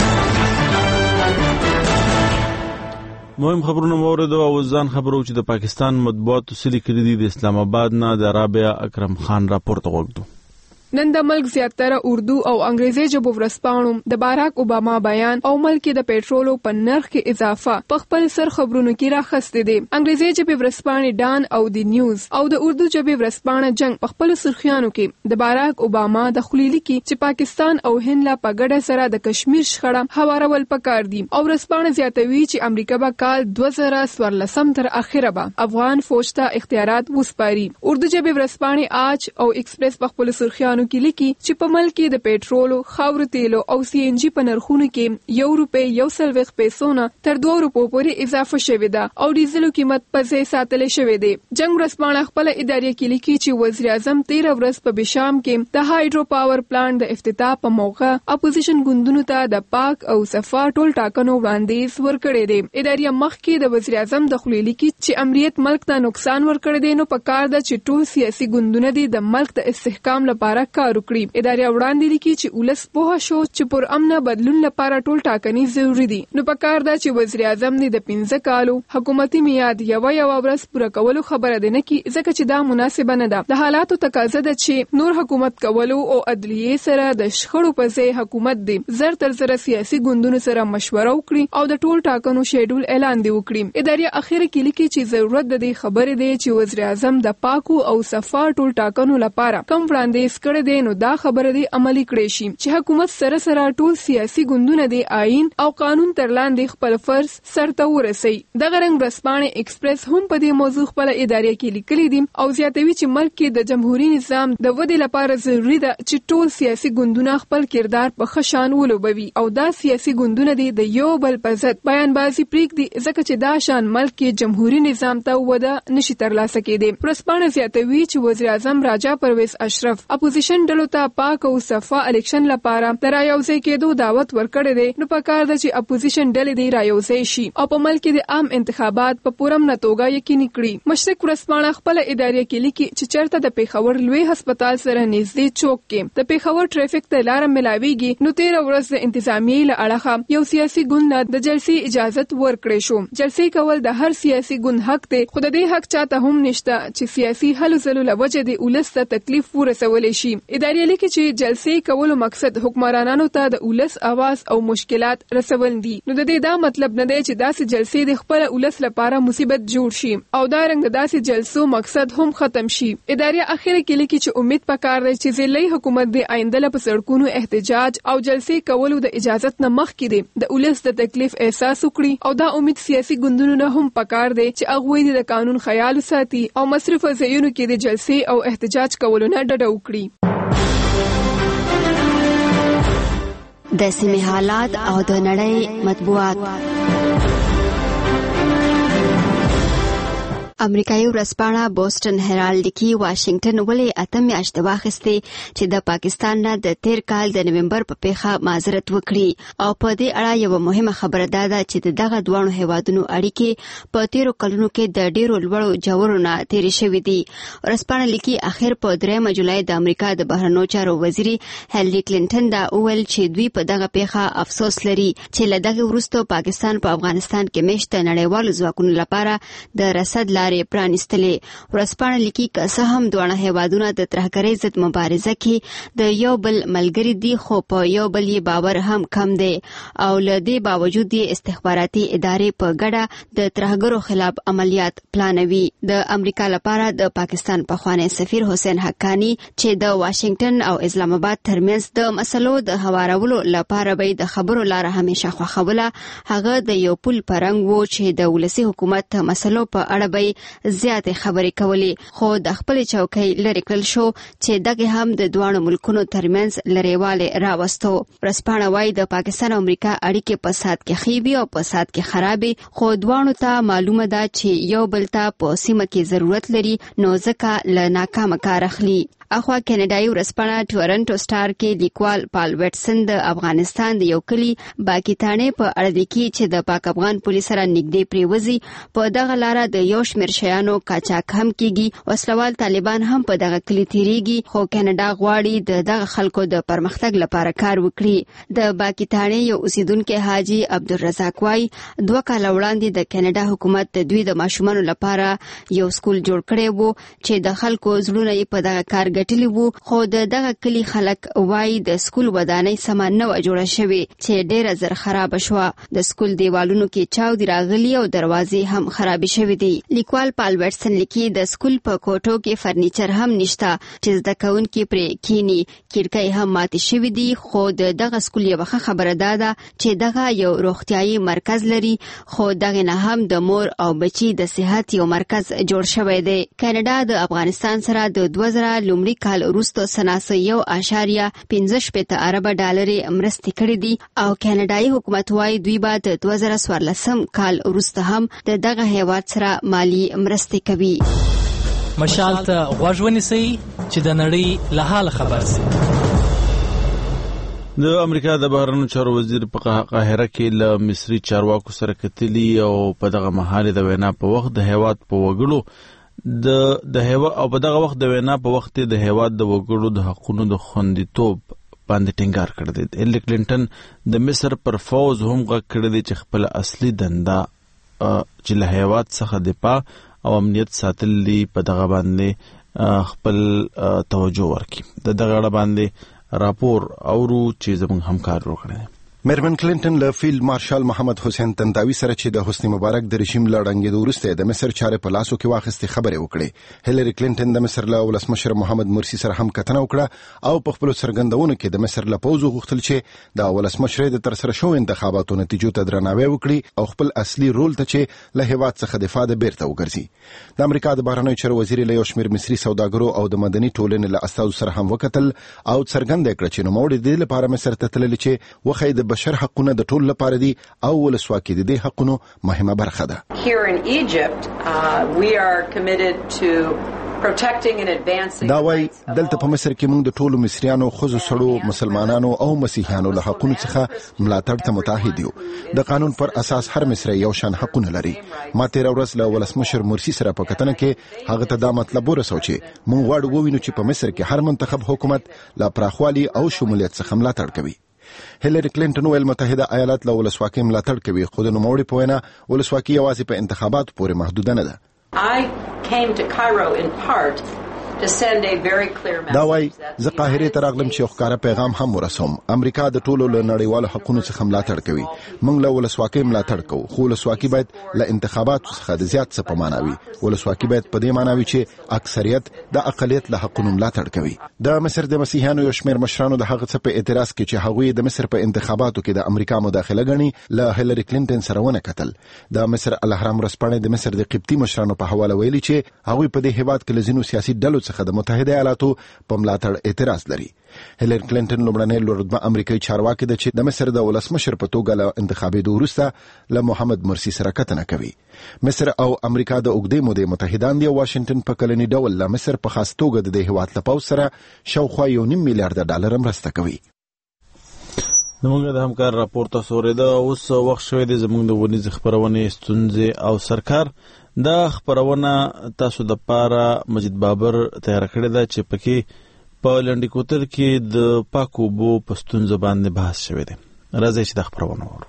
مهم خبرونه موردو او ځان خبرو چې د پاکستان مطبوعاتو سلی کړي دي. د اسلام آباد نه د رابعه اکرم خان راپورته وغوښتو. نن د ملک زیاتره اردو او انګریزي ژبو ورسپاڼو د باراک اوباما بیان او ملک د پېټرولو په نرخ کې اضافه په خپل سر خبرونو کې راخسته دي. انګریزي ژبې ورسپاڼې ډان او د نیوز او د اردو ژبې ورسپاڼه جنگ په خپل سرخیانو کې د باراک اوباما د خلیلي کې چې پاکستان او هند لا په ګډه سره د کشمیر شخړه هوارول پکار دي او ورسپاڼه زیاتوي چې امریکا به کال دوه زره څوارلسم تر اخره به افغان فوج ته اختیارات وسپاري. اردو ژبې ورسپاڼې آج او ایکسپریس په خپل سرخیانو کې لیکي چې په ملک کې د پېټرولو، خاورو تیلو او سی ان جی په نرخونو کې یو روپۍ یو سلويخ پیسو نه تر دوه روپو پورې اضافه شوې ده او ډیزلو قیمت په ځای ساتل شوې ده. جنگ ورسپاڼه خپل ادارې کې لیکي چې وزیر اعظم تیر ورځ په بشام کې د هایډرو پاور پلانټ د افتتاح په موقع اپوزیشن ګوندونو ته د پاک او صفا ټول ټاکنو وړاندیز ورکړی دی. ادارې مخ کې د وزیر اعظم د خلیلي کې چې امنیت ملک ته نقصان ورکړی دی نو په کار ده چې ټول سیاسي ګوندونه دي د ملک د استحکام لپاره کار وکړي. ادارې وړاندې لیکي چې ولس په شو چې پر امن بدلون لپاره ټول ټاکنې ضروری دي. نو په کار ده چې وزیر اعظم د پنځه کالو حکومتي میاد یو یو ورځ پوره کولو خبره ده نه کی ځکه چې دا مناسبه نه ده. د حالاتو تقاضا ده چې نور حکومت کولو او عدلیه سره د شخړو په ځای حکومت دی زر تر زر سیاسي ګوندونو سره مشوره وکړي او د ټول ټاکنو شیډول اعلان دی وکړي. ادارې اخیره کې لیکي چې ضرورت ده د خبرې دی چې وزیر اعظم د پاکو او صفا ټول ټاکنو لپاره کم وړاندیز کړی دی نو دا خبره دی عملی کړی شي چې حکومت سره سره ټول سیاسي ګوندونه دی آئین او قانون تر لاندې خپل فرض سرته ورسي. دغه رنګ ورسپاڼه ایکسپریس هم په دې موضوع خپل ادارې کې لیکلي دي او زیاتوي چې ملک کې د جمهوریت نظام د ودې لپاره ضروری ده چې ټول سیاسي ګوندونه خپل کردار په خشان ولوبوي او دا سیاسي ګوندونه دي د یو بل په ضد بیان بازي پریږدي ځکه چې دا شان ملک کې جمهوریت نظام ته وده نشي ترلاسه کېدی. ورسپاڼه زیاتوي چې وزیر اعظم راجا پرویز اشرف اپوزیشن ډلو ته پاک او صفا الیکشن لپاره د رايوځي کېدو دعوت ورکړی دی نو په کار ده چې اپوزیشن ډلې دی رايوځي شي او په ملک کې د عام انتخابات په پورم نتوګه یقیني کړي. مشرق ورسپاڼه خپل ادارې کې لیکي چې چرته د پیښور لوی هسپتال سره نږدې چوک کې د پیښور ټریفیک ته لار ملاويږي نو تیر ورځ د انتظامیې له اړخه یو سیاسي ګوند د جلسې اجازه ورکړې شو. جلسې کول د هر سیاسي ګوند حق دی خو د دې حق چاته هم نشته چې سیاسي حل زلو لوجه د ولست تکلیف ورسول شي. ادارې لیکي چې جلسې کولو مقصد حکمرانانو ته د ولس आवाज او مشکلات رسول دي. نو د دې دا مطلب نه دی چې داسې جلسې د خپل ولس لپاره مصیبت جوړ شي او دا رنګ د داسې جلسو مقصد هم ختم شي. ادارې اخر کې لیکي چې امید پکار دی چې ضلعي حکومت د آینده په سړکونو احتجاج او جلسې کولو د اجازت نه مخکې دی د ولس د تکلیف احساس وکړي او دا امید سیاسي ګوندونو نه هم پکار دی چې هغه د قانون خیال ساتي او مصرف ځایونو کې د جلسې او احتجاج کولو نه ډډه وکړي. د سیمې حالات او د نړۍ مطبوعات. امریکایي ورځپاڼه بوسټن هرالډ کې واشنگټن ولې اته میاشتې واخیستې چې د پاکستان نه د تیر کال د نومبر په پیښه معذرت وکړي او په دې اړه یو مهمه خبره ده چې دغه دوه هیوادونو اړیکې په تیرو کلونو کې د ډیرو لوړو جوړو نه تیرې شوې دي. ورځپاڼه لیکي اخر په درېمه جولای د امریکا د بهرنیو چارو وزیري هیلری کلینټن دا وویل چې دوی په دغه پیښه افسوس لري چې له دغه وروسته پاکستان په افغانستان کې مشته نړیوالو ځواکونو لپاره د رسد لارې پرانیستلې. ورځپاڼه لیکي که څه هم دواړه هیوادونه د ترهګرۍ ضد مبارزه کې د یو بل ملګري دي خو په یو بل یې باور هم کم دی او له دې باوجود یې استخباراتي ادارې په ګډه د ترهګرو خلاف عملیات پلانوي. د امریکا لپاره د پاکستان پخوانی سفیر حسین حقانی چې د واشنگټن او اسلام آباد ترمنځ د مسلو د هوارولو لپاره به د خبرو لار همیشه خوښوله، هغه د یو پل پرنګ وو چې د ولسي حکومت مسلو په اړه به زیاتې خبرې کولې، خو د خپل چوکۍ لرې کړل شو چې دغه هم د دوه ملکونو ترمنځ لریواله راوستو. ورځپاڼه وايي د پاکستان او امریکا اړیکې په سات کې خېبي او په سات کې خرابې، خو دوه ته معلومه ده چې یو بل ته په سیمه کې ضرورت لري نو ځکه له ناکامه کار اخلي. اخوا کینیډایي ورځپاڼه ټورنټو سټار کې لیکوال پال وټسن د افغانستان د یو کلی باکیتانې په اړه لیکي چې د پاک افغان پولیس سره نږدې پریوزي په دغه لاره د یو شمېر شیانو قاچاق هم کیږي. وسلوال طالبان هم په دغه کلی تیریږي، خو کینیډا غواړي د دغه خلکو د پرمختګ لپاره کار وکړي. د باکیتانې یو اوسیدونکو حاجی عبدالرزاق وايي دوه کال وړاندې د کینیډا حکومت د دوی د ماشومانو لپاره یو سکول جوړ کړی وو چې د خلکو زړونه یې په دغه کار ګټلی وو، خو د دغه کلی خلک وایي د سکول ودانۍ سمه نه وه جوړه شوې چې ډیره زر خرابه شوه. د سکول دیوالونو کې چاودې راغلي او دروازې هم خرابې شوې دي. لیکوال پال وټسن لیکي د سکول په کوټو کې فرنیچر هم نشته چې زده کوونکي پرې کینی، کړکۍ هم ماتې شوې دي. خو د دغه سکول یوه ښه خبره دا ده چې دغه یو روغتیايي مرکز لري، خو دغه نه هم د مور او بچي د صحت یو مرکز جوړ شوی دی. کاناډا د افغانستان سره د دوه زره لومړي کال وروسته سناسه یو اشاریه پنځه شپېته اربه ډالرې مرستې کړې دي او کاناډایي حکومت وايي دوی به د دوه زره څوارلسم کال وروسته هم د دغه هیواد سره مالی مرستې کوي. مشال ته غوږ ونیسئ چې د نړۍ له حاله خبر شئ. د امریکا د بهرنیو چارو وزیر په قاهره کې له مصري چارواکو سره کتلي او په دغه مهال د وینا په وخت د هیواد په وګړو د د هوا او په دغه وخت د وینا په وخت د هیواد د وګړو د حقوقو د خوندیتوب باندې ټینګار کړی دی. هیلری کلینټن د مصر پر فوز هم غږ کړی دی چې خپل اصلي دنده چې له هیواد څخه دفاع او امنیت ساتل دي په دغه باندې خپل توجه ورکړي. د دغه اړه باندې راپور اورو چې زموږ همکار وکړي. میرمن کلینټن له فیلډ مارشال محمد حسین تنداوی سره چې د حسنی مبارک د رژیم له ړنګېدو وروسته د مصر چارې په لاسو کې واخیستې خبرې وکړې. هیلری کلینټن د مصر له ولسمشر محمد مرسی سره هم کتنه وکړه او په خپلو څرګندونو کې د مصر له پوځ غوښتل چې د ولسمشر د ترسره شوو انتخاباتو نتیجو ته درناوی وکړي او خپل اصلي رول ته چې له هیواد څخه دفاع د بیرته وګرځي. د امریکا د بهرنیو چارو وزیر له یو شمېر مصري سوداګرو او د مدني ټولنې له استازو سره هم وکتل او څرګنده کړه چې نوموړي د دې لپاره مصر ته تللي چې وښيي د بشر حقونه د ټول لپاره دي او ولسواکي د دې حقونو مهمه برخه ده. Here in Egypt, uh, we are committed to protecting and advancing. دا وايي دلته په مصر کې موږ د ټولو مصریانو، ښځو، سړو، مسلمانانو او مسیحیانو له حقونو څخه ملاتړ ته متحد یو. د قانون پر اساس هر مصری یو شان حقونه لري. ما تیر ورځ له ولسمشر مرسی سره په کتنه کې هغه ته دا مطلب ورسو چې موږ غواړو ووینو چې په مصر کې هر منتخب حکومت لا پراخوالي او شمولیت څخه ملاتړ کوي. هیلری کلینټن ویل متحده ایالات له ولسواکۍ ملاتړ کوي، خو د نوموړي په وینا ولسواکي یوازې په انتخاباتو پورې محدوده نه ده. I came to Cairo in part to send a very clear message. دا وای زه قاهره ته راغلم چې ښکارا پیغام هم ورسوم. امریکا د ټولو له نړیوالو حقوقو څخه ملاتړ کوي. موږ له ولسواکۍ ملاتړ کوو، خو ولسواکي باید له انتخاباتو څخه د زیات څه په معنا وي. ولسواکي باید په دې معنا وي چې اکثریت د اقلیت له حقوقو ملاتړ کوي. د مصر د مسیحیانو یو شمېر مشرانو د هغه څه په اعتراض کې چې هغوی د مصر په انتخاباتو کې د امریکا مداخله غني له هیلری کلینټن سره ونه کتل. د مصر الاهرام ورځپاڼه د مصر د قبطي مشرانو په حواله ویلي چې هغوی په دې هیواد کې له ځینو سیاسي ډلو څخه د متحده ایالاتو په ملاتړ اعتراض لري. هیلری کلینټن لومړنۍ لوړرتبه امریکایي چارواکي ده چې د مصر د ولسمشر په توګه له انتخابېدو وروسته له محمد مرسي سره کتنه کوي. مصر او امریکا د اوږدې مودې متحدان دي. واشنگټن په کلني ډول له مصر په خاص توګه د دې هیواد له پوځ سره شاوخوا یو نیم میلیارډ ډالر مرسته کوي. زموږ د همکار راپور تاسو اورېده. اوس وخت شوی دی زموږ د ونیزې خپرونې ستونزې او سرکار. دا خپرونه تاسو د پاره مجید بابر تیار کړې ده چې پکې په لنډی کوتل کې د پاکو اوبو په ستونزو باندې بحث شوی دی. راځئ چې دا خپرونه واورو.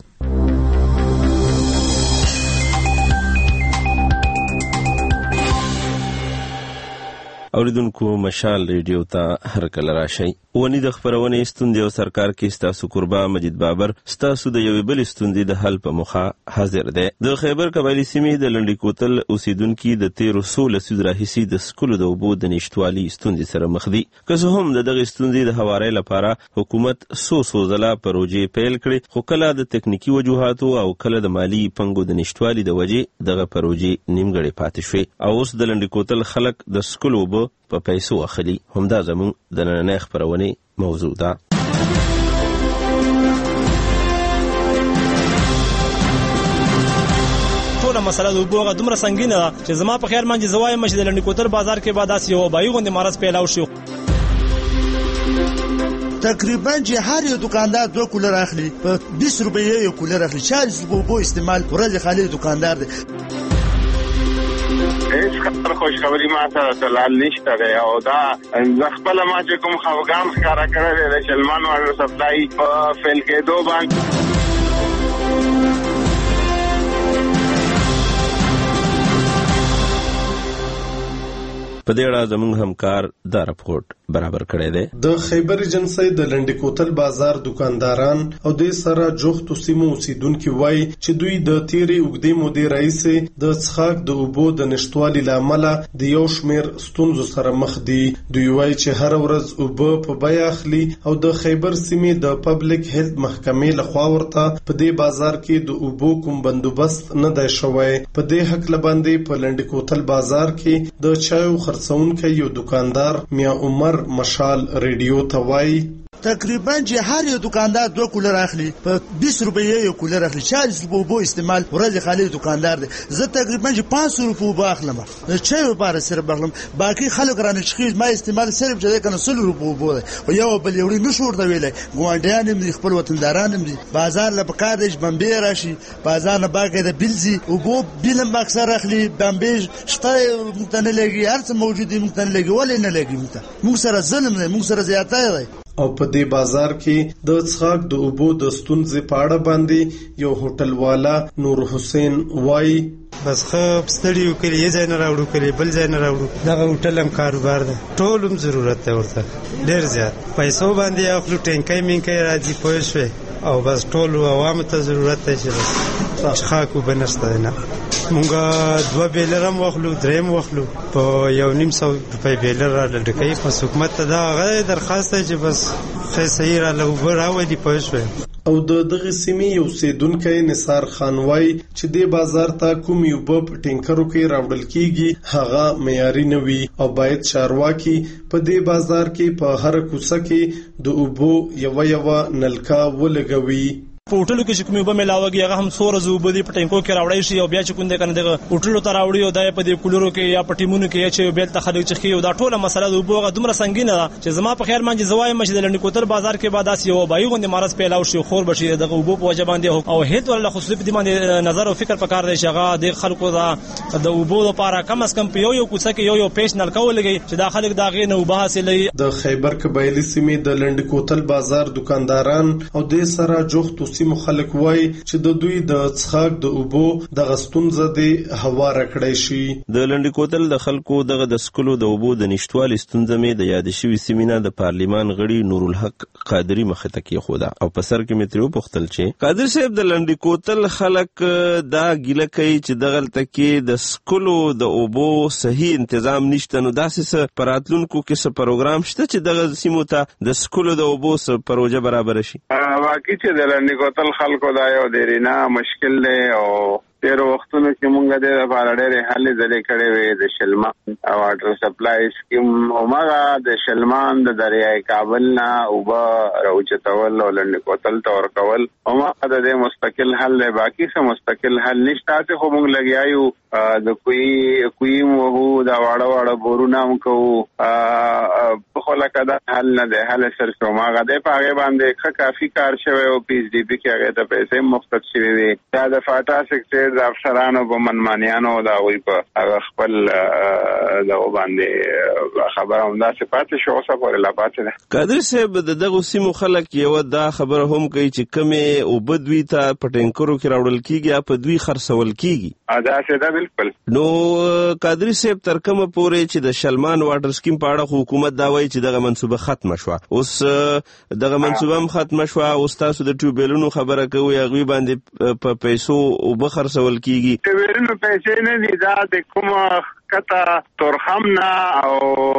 اوریدونکو مشال ریډیو ته هر کله راشئ. ونی د خپرونې ستوندې او سرکار کې ستاسو قربا مجید بابر ستاسو د یوې بلې ستوندې د حل په مخه حاضر دی. د خیبر قبایلي سیمې د لنډی کوتل اوسیدونکي د تیرو څو لسیزو راهیسې د سکلو د اوبو د نشتوالي ستونزې سره مخ دي. که څه هم د دغې ستونزې د هوارۍ لپاره حکومت څو څو ځله پروژې پیل کړې، خو کله د تکنیکي وجوهاتو او کله د مالي پنګو د نشتوالي د وجې دغه پروژې نیمګړې پاتې شوې او اوس د لنډی کوتل خلک د سکلو اوبه په پیسو اخلي. همدا زموږ د نننۍ خپرونې موضوع ده. ټوله مسله د اوبو هغه دومره سنګینه ده چې زما په خیال باندې زه وایم چې د لنډي کوتل بازار کې به داسې یو وبایي غوندې مرض پیلاو شي. تقریبا چې هر یو دکاندار دوه کولر اخلي، په بیس روپیې یو کولر اخلي. چالیس روپیې اوبو استعمال ورځې خالي دکاندار دی. هیڅ خبر خوشخبری ما سره دلال نشته دی او دا زه خپله ما چې کوم خفګان ښکاره کړی دی د شلمان واټر سپلای په فیل کېدو باندې. په دې اړه زموږ همکار دا راپورټ برابر کړی دی. د خیبر ایجنسۍ د لنډي کوتل بازار دکانداران او د سره جوختو سیمو اوسیدونکي وایي چې دوی د تیرې اوږدې مودې راهیسې د څښاک د اوبو د نشتوالي له امله د یو شمېر ستونزو سره مخ دي. دوی وایي چې هره ورځ اوبه په بیه اخلي او د خیبر سیمې د پبلک هیلث محکمې لخوا ورته په دې بازار کې د اوبو کوم بندوبست نه دی شوی. په دې هکله باندې په لنډي کوتل بازار کې د چایو خرڅونکی یو دکاندار میا عمر مشال ریډیو ته وایي تقریبا چې هر یو دکاندار دوه کولر اخلي، په بیس روپیې یو کولر اخلي. چالیس روپیې اوبو استعمال ورځې خالي دکاندار دی. زه تقریبا چې پانچ سو روپیې اوبه اخلم د چایو لپاره صرف اخلم. باقي خلک رانه چښي ما استعمال صرف چې کنه سل روپیې اوبه دی او یو بل یو نشو ورته ویلی. ګاونډیان هم دي، خپل وطنداران هم دي. بازار له پکار دی بمبې راشي، بازار نه باقي د بلزي اوبو بیل هم اکثر اخلي. بمبې شته موږ ته نه لګي، هر څه موجود دي موږ ته نه لګي. ولې نه لګي؟ موږ ته موږ سره ظلم دی، موږ سره زیاتی دی. او په دې بازار کې د څښاک د اوبو د ستونزې په اړه باندې یو هوټل والا نور حسین وایي بس خو ستړي وکړي یې ځای نه راوړو کړي بل ځای نه راوړو. دغه هوټل هم کاروبار ده، ټول هم ضرورت دی ورته ډېر زیات. پیسو باندې اخلو ټینکۍ مینکۍ راځي پوه شوې او بس ټول عوامو ته ضرورت دی چې بس څښاک اوبه نشته دی. نه مونږ دوه بیلر هم واخلو، دریم واخلو په یو نیم سو روپۍ بیلر را ډکوي. بس حکومت ته دا هغه درخواست دی چې بس ښه صحیح راله اوبه راولي پوه شوې. او د دغه سیمې یو اوسیدونکی نثار خان وایي چې دې بازار ته کوم اوبه په ټینکرو کې راوړل کیږي هغه معیاري نه وي او باید چارواکي په دې بازار کې په هر کوڅه کې د اوبو یوه یوه نلکه ولګوي. په هوټلو کې چې کومې اوبه میلاوږي هغه هم څو ورځې اوبه دي په ټینکو کې راوړی شي او بیا چې کوم دی که نه دغه هوټلو ته راوړي او دا یې په دې کولرو کې یا په ټیمونو کې یا چې بیل ته خلک چښي. او دا ټوله مسله د اوبو هغه دومره سنګینه ده چې زما په خیال باندې زه وایم چې د لنډي کوتل بازار کې به داسې یو وبایي غوندې مرض پیلاو شي، خور به شي دغه اوبو په وجه باندې. او هیڅ ولله خصوصي په دې باندې نظر او فکر پکار دی چې هغه د خلکو د اوبو لپاره کم از کم په یو یو کوڅه کې یو یو پیش نلکه ولګوي چې دا خلک د هغې نه اوبه حاصلوي. د خیبر قبایلي سیمې د لنډي کوتل بازار دکانداران او د سره جوختو سیمو خلک وایي چې د دوی د څښاک د اوبو د غستون زده هواره کړی شي. د لنډی کوتل د خلکو دغه د سکلو د اوبو د نشټوالي ستونزه مې د یاد شوي سیمینار د پارلیمان غړي نورالحق قادری مخې ته کېښوده او په سر کې مې ترې وپوښتل چې قادر صاحب د لنډی کوتل خلک دا ګیله کوي چې دغلته کې د سکلو د اوبو صحیح تنظیم نشته، نو داسې څه په راتلونکو کې څه پروګرام شته چې دغه سیمو ته د سکلو د اوبو څه پروژه برابر شي؟ واقعي چې د لنډی کوتل خلکو دا یو ډېر نه مشکل دی او تیر وختونو کې مونږ د لپاره ډېرې هلې ځلې کړې وې. د شلمان واټر سپلای سکیم هماغه د شلمان د دریای کابل نه اوبه راوچتول او لنډی کوتل ته ورکول هماغه د دې مستقل حل دی. باقي څه مستقل حل نشته. هسې خو مونږ لګیا یو د کوی کویم وهو دا واړه واړه بورونه هم کوو خو لکه دا حل نه دی. حل صرف هماغه دی. په هغې باندې ښه کافي کار شوی او پی ایچ ډي پي کې هغې ته پیسې مفت شوي وې. دا د فاټا سیکټر د افسرانو په منمانیانو دا وی په هغه خپل دا باندې خبره هم داسې پاتې شو اوسه پورې لا پاتې ده. قادر صاحب د دغو سیمو خلک یوه دا خبره هم کوي چې کمې اوبه دوی ته په ټینکرو کې راوړل کېږي یا په دوی خرڅول کېږي. داسې ده بالکل. نو قادري صاحب تر کومه پورې چې د شلمان واټر سکیم په اړه خو حکومت دا وایي چې دغه منصوبه ختمه شوه، اوس دغه منصوبه هم ختمه شوه، اوس تاسو د ټیوبیلونو خبره کوئ هغوی باندې په پیسو اوبه خرڅول کېږي. ټیوبیلونو پیسې نه دي، دا د کومه کته تورخم نه او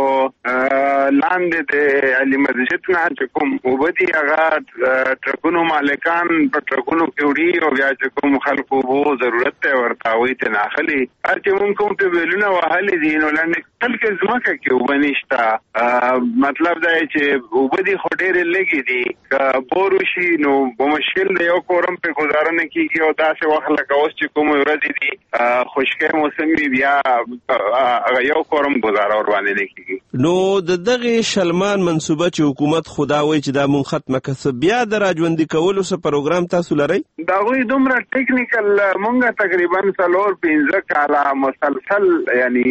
لاندې د علي مسجد نه چې کوم اوبه دي هغه ټرکونو مالکان په ټرکونو کې وړي او بیا چې کوم خلکو اوبو ضرورت دی ورته هغوی ته ناخلي. هر چې مونږ کوم ټیوبیلونه وهلي دي نو لاندې کتل کې ځمکه کې اوبه نشته. مطلب دا چې اوبه دي خو ډېرې لږې دي، که بور وشي نو به مشکل دی، یو کورم پرې ګزاره نه کېږي او داسې وخت لکه اوس چې کومې ورځې دي خشکۍ موسم وي بیا هغه یو کورم گزاره ور باندې نه کیږي. نو د دغه شلمان منصوبه چې حکومت خدا وایي چې دا مون ختمه کړه، بیا د راژوندي کولو څه پروګرام تاسو لرئ؟ دا وی دومره ټیکنیکل مونږه تقریبا څلور پنځه کاله مسلسل یعنی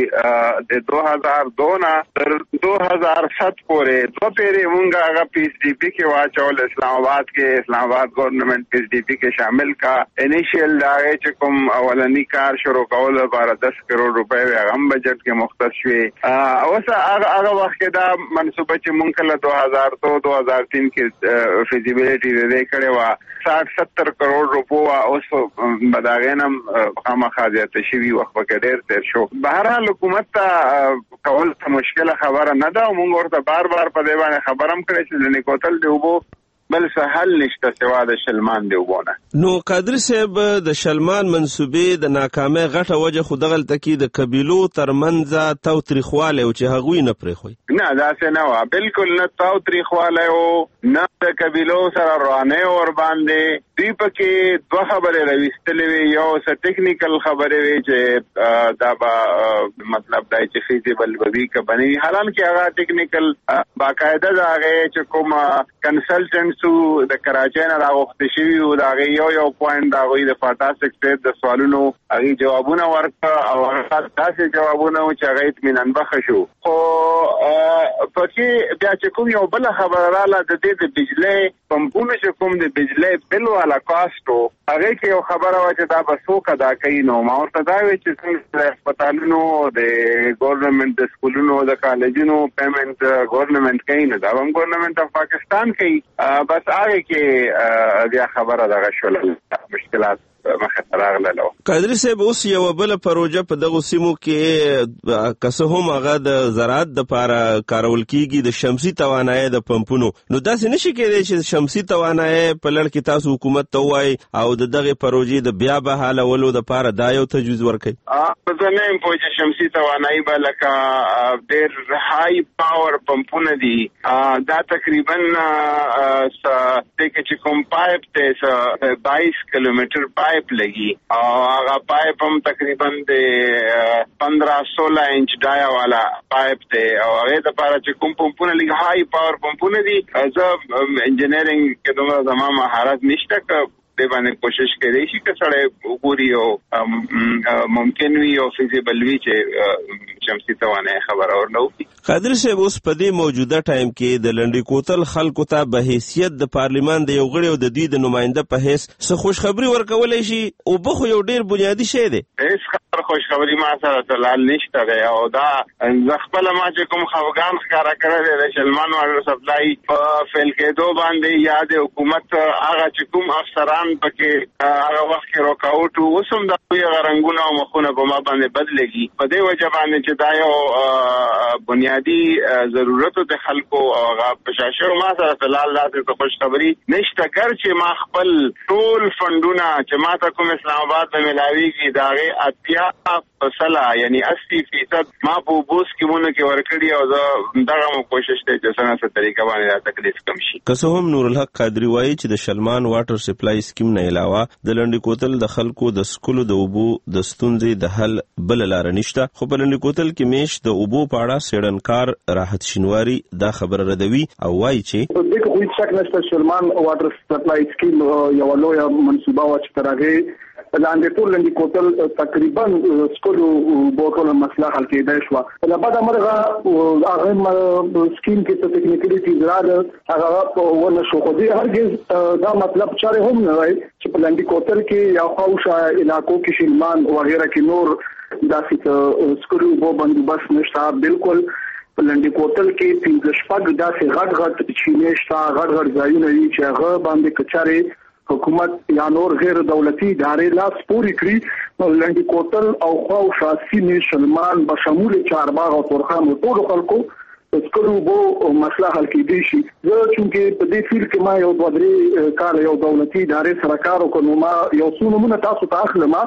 د دو هزار دو نه تر دو هزار سات پورې دوه پیرې مونږه هغه پی ایچ ډي پي کې واچول. اسلام آباد کې اسلام آباد گورنمنٹ پی ایچ ډي پي کې شامل کا. انیشیل دا چې کوم اولنی کار شروع کول لپاره دس کروڑ روپے هم بجټ کې مختص شوي. اوس هغه وخت کې دا منصوبه چې مونږ کله دو هزار دو دو هزار تین کې فیزیبیلیټي دې کړې وه ساठ ستر کروڑ روپو اوس به د هغې نه خامخا زیاته شوي وخت پکې ډېر تېر شو. بهرحال حکومت ته کول څه مشکله خبره نه ده او مونږ ورته بار بار په دې باندې خبره هم کړې چې لنډی کوتل د اوبو بل څه حل نشته سوا د شلمان د اوبو نه. نو قادر صاحب د شلمان منصوبې د ناکامۍ غټه وجه خو دغلته کې د قبیلو ترمنځ تاوتریخوالی و چې هغوی نه پرېښوی. نه داسې نه وه، بالکل نه تاوتریخوالی و نه د قبیلو سره روانۍ ورباندې. دوی پکې دوه خبرې راویستلې وې، یو څه ټیکنیکل خبرې وې چې دا به مطلب دی چې فیزیبل به وي که به نه وي. حالانکې هغه ټیکنیکل باقاعده د هغې چې کوم کنسلټنټ سو د کراچۍ نه راغوښتې شوي وو، د هغې یو یو پوینټ د هغوی د فاټا سیکټر د سوالونو هغې جوابونه ورکړه او هغه داسې جوابونه وو چې هغه اطمینان بخښه شو. خو پکې بیا چې کوم یو بله خبره راله د دې د بجلۍ پمپونو چې کوم د بجلۍ بل والا کاسټ و هغې کې یو خبره وه چې دا به څوک ادا کوي. نو ما ورته دا وې چې څنګه د هسپتالونو د ګورنمنټ د سکولونو د کالجونو پیمنټ ګورنمنټ کوي، نو دا به هم ګورنمنټ اف پاکستان کوي. بس هغه کې بیا خبره دغه شوله مشکلات مخه ته راغله. قادري صاحب اوس یوه بله پروژه په دغو سیمو کې که څه هم هغه د زراعت دپاره کارول کېږي د شمسي توانایۍ د پمپونو، نو داسې نشي کېدی چې شمسي توانایۍ په لړ کې تاسو حکومت ته ووایي او د دغې پروژې د بیا بحالولو دپاره دا یو تجویز ورکوي؟ زه نه یم پوه چې شمسي توانایي به لکه ډېر های پاور پمپونه دي، دا تقریبا دې کې چې کوم پایپ دی بایس کیلومیټر پایپ لګي او هغه پایپ هم تقریبا د پندرہ سولہ انچ ډایا والا پایپ دی او هغې دپاره چې کوم پمپونه لږ های پاور پمپونه دي. زه انجینرینګ کې دومره زما مهارت نشته، که د باندې کوشش کوي چې کسړې وګوري او ممکن وي او فیزیبل وي چې شمسي توانه خبر اورنو. قادر صاحب اوس په دې موجوده ټایم کې د لنډي کوتل خلکو ته به حیثیت د پارلیمان د یو غړي او د دوی د نماینده په حیث څه خوشخبری ورکولای شي او به خو یو ډیر بنیادی شی دی. هیڅ خبر خوشخبری ما سره تلال نشته دی او دا زغپل ما چې کوم خفګان ښکارا کړی دی سلمان واټر سپلای په فیل کېدو باندې یا د حکومت هغه چې کوم افسران پکې هغه وخت کې روکاوټ وسوم د غرنګونه او مخونه په ما باندې بدلېږي. په دې وجه باندې چې دا یو بنیادی ضرورت د خلکو او هغه پشاشه ما سره تلال لاسه خوشخبری نشته ګر چې ما خپل ټول فندونه چې ما ته کوم اسلام آباد ته ملاويږي دا غي اتیا فاصله یعنی اسی فیصد ما په بوس کې مونږ کې ورکړی او زه دغه کوشش ته چې څنګه څه طریقه باندې تکلیف کم شي. که څه هم نور الحق قادری وایي چې د شلمان واټر سپلای سکیم نه علاوه د لنډي کوتل د خلکو د سکولو د اوبو د ستونزې د حل بل لار نشته. خو په لنډي کوتل کې میش د اوبو په اړه سیړنکار راحت شینواری دا خبر ردوي او وایي چې دغه هیڅ شک نشته شلمان واټر سپلای سکیم یو لویه منصوبه و چې ترغه لاندې ټول لنډي کوتل تقریبا سکولو بوتل مسله حل کېدای شو. په بعد امرغه هغه سکیم کې څه ټیکنیکلیټیز راغله هغه ونه شو خو دې هرګز دا مطلب چاره هم نه وای چې په لنډي کوتل کې یا خوشا علاقو کې شلمان وغیرہ کې نور داسې سکولو بو بندوبست نشته. بالکل په لنډي کوتل کې پنځه شپږ داسې غټ غټ چینه شته غټ غټ ځایونه دي چې هغه باندې کچاره حکومت یا نور غیر دولتي ادارې لاس پوري کړی. لنډي کوتل او خو شاسي نشلمان بشمول چارباغ او تورخم ټول خلکو سکرو بو مسله حل کېدی شي. زه چې په دې فیل کې ما یو دوه درې کال یو دولتي ادارې سره کار وکړم ما یو څو نمونه تاسو ته اخلم.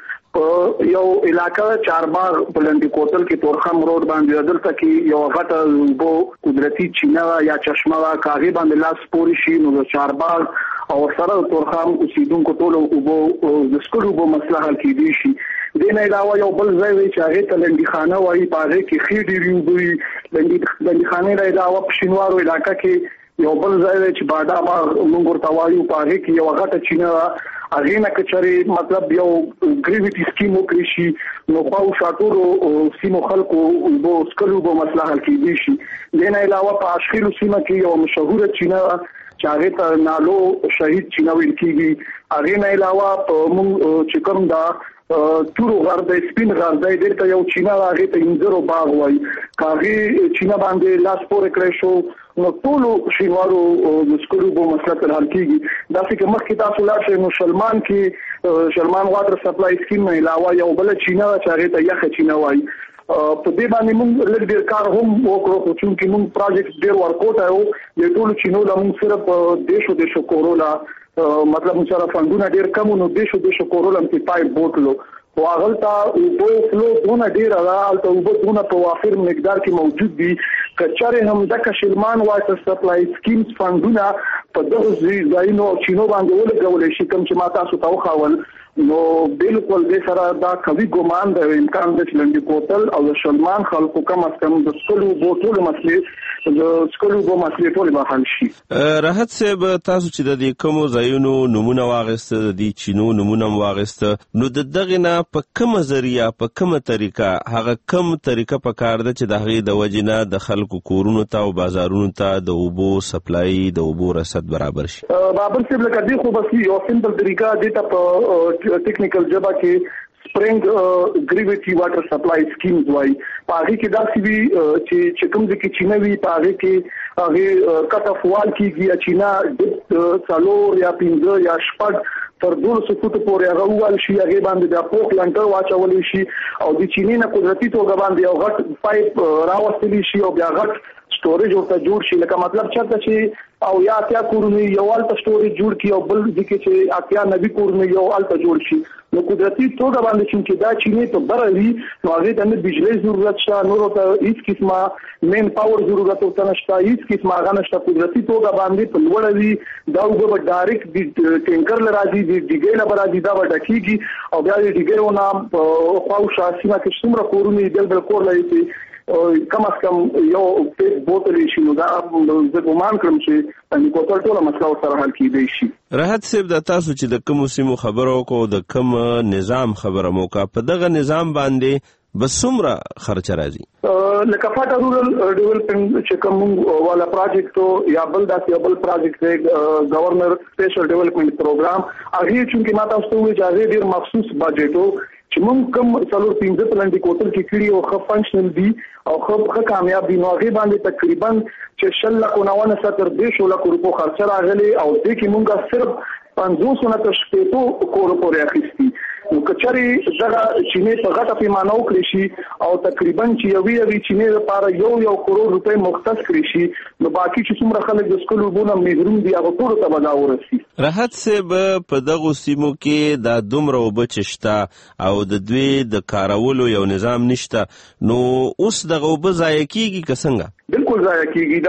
یو علاقہ چارباغ بلندی کوتل کې تورخم روډ باندې دلته کې یو غټه بو قدرتي چینه یا چشمه وا کاغي باندې لاس پوري شي نو چارباغ او سره تورخم اوسیدونکو ټول او بو د سکولو بو مسله حل کېدی شي. دین علاوه یو بل ځای وی چې هغه تلندي خانه وایي پاره کې خېډي ریوبوي لندي خانه را علاوه په شینوارو علاقہ کې یو بل ځای چې باډا ما موږ ورته وایو پاره کې یو غټه چینه هغه نه کچري مطلب یو ګریویټي سکیم وکړي شي نو خو شاټورو سیمو خلکو بو سکلو بو مسله حل کېدی شي. دین علاوه په اشخیلو سیمه کې یو مشهور چینه چې هغه ته نالو شهید چینه ویل کېږي. هغه نه علاوه په موږ چې کوم دا تورو غرد سپین غرد دې یو چینه هغه ته انځرو باغ وای کاغي چینه باندې لاس پورې کړی شو نو ټول شینوارو د سکولو په مسله حل کېږي. دا چې مخکې تاسو لا شي مسلمان کې شلمان واټر سپلای سکیم نه علاوه یو بل چینه چې هغه ته یخ چینه وای په دې باندې موږ لږ ډیر کار هم وکړو خو چې موږ پروجیکټ ډیر ورکوټ آو د ټول چینو د موږ صرف دیشو دیشو کورولا مطلب موږ سره فندونه ډیر کم نو دیشو دیشو کورولا په پای بوتلو او هغه ته وبو فلو دونه ډیر راځي ته وبو دونه په وافر مقدار کې موجود دي کچاره هم د کشلمان واټر سپلای سکیمز فندونه په دغه ځایونو چینو باندې ولګول شي کوم چې ما تاسو ته وخاول نو بالکل د سره دا کوي ګمان د امکان د لنډي کوتل او د شلمان خلکو کم از کم د سکولو بوتلو مسلې د سکولو بو مسلې ټول به حل شي. راحت صاحب تاسو چې د دې کوم ځایونو نمونه واغسته د دې چینو نمونه واغسته نو د دغه نه په کومه ذریعہ په کومه طریقه هغه کوم طریقه په کار ده چې د هغه د وجنه د خلکو کورونو ته او بازارونو ته د اوبو سپلای د اوبو رسد برابر شي. بابر صاحب لکه دې خو بس یو سمپل طریقه دې ته په ټیکنیکل جبا کې سپرینګ ګریویټي واټر سپلای سکیمز وای پاره کې داسې وی چې چې کوم ځکه چینوي پاره کې هغه کټ اف وال کېږي چینا د څلور یا پنځه یا شپږ تر دولسو فوټو پورې هغه وال شي هغه باندې د پوک لنټر واچول شي او د چینې نه قدرتي توګه باندې یو غټ پایپ راوستلی شي او بیا غټ سټوریج ورته جوړ شي لکه مطلب چرته چې او یا اتیا کورونه یو الته سټوریج جوړ کی او بل ځکه چې اتیا نبی کورونه یو الته جوړ شي نو قدرتي توګه باندې چې دا چینې ته برالي نو هغه د بجلی ضرورت شته نور ته هیڅ قسمه مین پاور ضرورت ورته نشته هیڅ قسمه هغه نشته قدرتي توګه باندې په لوړوي دا وګ به ډایرکټ د ټینکر لراځي د ډیګې نه برادي دا وټکیږي او بیا د ډیګې ونه خو شاسینه کې څومره کورونه دل بل کور لري کم از کم یو پیس بوتل شي نو دا زه ګمان کوم چې لنډي کوتل ټوله مسله سره حل کیدی شي. راحت صاحب د تاسو چې د کوم سیمو خبرو کو د کوم نظام خبره مو کا په دغه نظام باندې بس څومره خرچ راځي؟ لکه فاټا رورل ډیولپمنٹ چې کوم والا پروجیکټ یا بل داسې بل پروجیکټ دی گورنر سپیشل ډیولپمنٹ پروګرام هغه چې ما تاسو ته وایي چې هغه ډیر مخصوص بجټو چې موږ کوم څلور پنځه پلان دي کوتل کې کړی او خو فنکشنل دي او خو خو کامیاب دي نو هغه باندې تقریبا چې شل لک نوانه ستر دیش لک روپو خرچ راغلي او دې کې موږ صرف پنځوس نه تر شپږو کورو پورې اخیستي. نو کچري دغه چینه په غټه پیمانه وکړي شي او تقریبا چې یوې یوې چینه لپاره یو یو کروڑ روپۍ مختص کړي شي نو باقي چې څومره خلک د سکول وبونه محروم دي هغه ټول ته ودا ورسي. راحت صاحب په دغه سیمو کې دا دومره وبچشتا او د دوی د کارولو یو نظام نشته نو اوس دغه وب ضایع کیږي که څنګه؟ بالکل ضایع کیږي. دا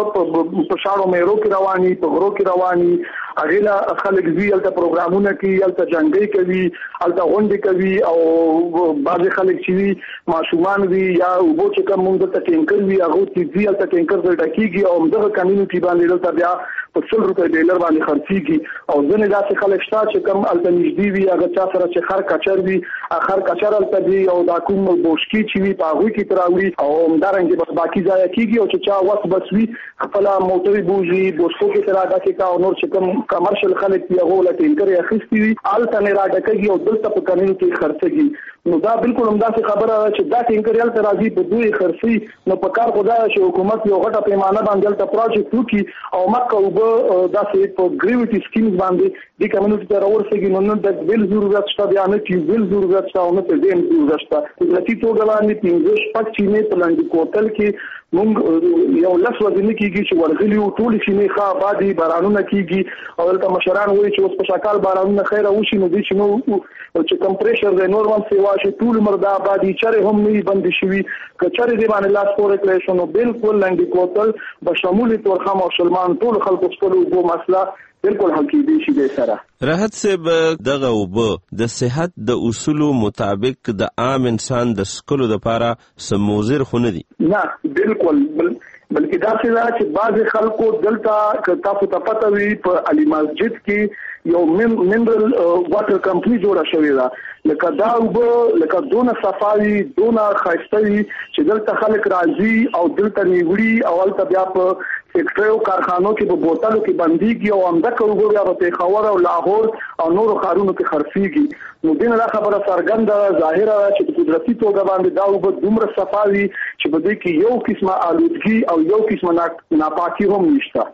وب په شاړو میرو کې رواني په غرو کې رواني اغیلا خلک زی الته پروګرامونه کوي الته جنګي کوي الته غونډې کوي او بعض خلک چې ماشومان وي یا وبو چې کوم موږ ته ټینکر وي هغه چې زی الته ټینکر د ټکیږي او دغه کمیونټي باندې دلته بیا په څل روپے ډالر باندې خرڅيږي او ځنه داسې خلک شته چې کوم الته نږدې وي هغه چا سره چې خر کچر وي اخر کچر الته دی او دا کوم بوشکی چې وي په هغه کې تراوي او همدارنګه بس باقی ځای کېږي او چې چا وس بس وي خپل موټري بوجي بوشکو کې ترا داسې کا او نور چې کوم کمرشل خلک دی هغه لته انکر اخیستی وي الته نه راډکږي او دلته په کمیونټي خرڅږي. نو دا بالکل همداسې خبره چې دا ټینکریال ته راځي په دوی خرڅي نو په کار خدای چې حکومت یو غټه پیمانه باندې ته پروجیکټ وکړي او مکه وب داسې په ګریویټي سکیمز باندې د کمیونټي ته راورسېږي نو د ویل ضرورت شته بیا نه چې ویل ضرورت شته او نه ته دیم ضرورت شته. قدرتي توګه باندې پنځه شپږ چینه په لاندې کوتل کې مونږ یو لس ورځې کېږي چې ورغلي ټول شینې ښه آبادي بارانونه کېږي او دلته مشران وایي چې اوس په شکال بارانونه خیره وشي نو دوی چې نو چې کمپریشر دی نورمال سیوا شي ټول مردا آبادي چرې هم نه بند شي کچرې دی باندې لاس پورې کړی شو نو بالکل لاندې کوتل بشمول تورخم او سلمان ټول خلکو خپل وبو مسله بالکل حل کېدی شي د سره. راحت صاحب دغه وبو د صحت د اصولو مطابق د عام انسان د سکلو لپاره سموزر خو نه دي؟ نه بالکل بل بلکې دا څه چې بعض خلکو دلته تاسو ته پته وي په علي مسجد کې یو منرل واټر کمپنی جوړه شوې ده لکه دا وبو لکه دونه صفاوي دونه خاصتي چې دلته خلک راځي او دلته نیوړي او دلته بیا په فیکټریو کارخانو کې په بوتلو کې بنديږي او همدا کوو بیا په خاور او لاهور او نور خارونو کې خرڅيږي نو دینه دا خبره څرګنده ظاهره چې په قدرتي توګه باندې دا وب دومره صفاوي چې په دې کې یو قسمه آلودګي او یو قسمه ناپاکي هم نشته.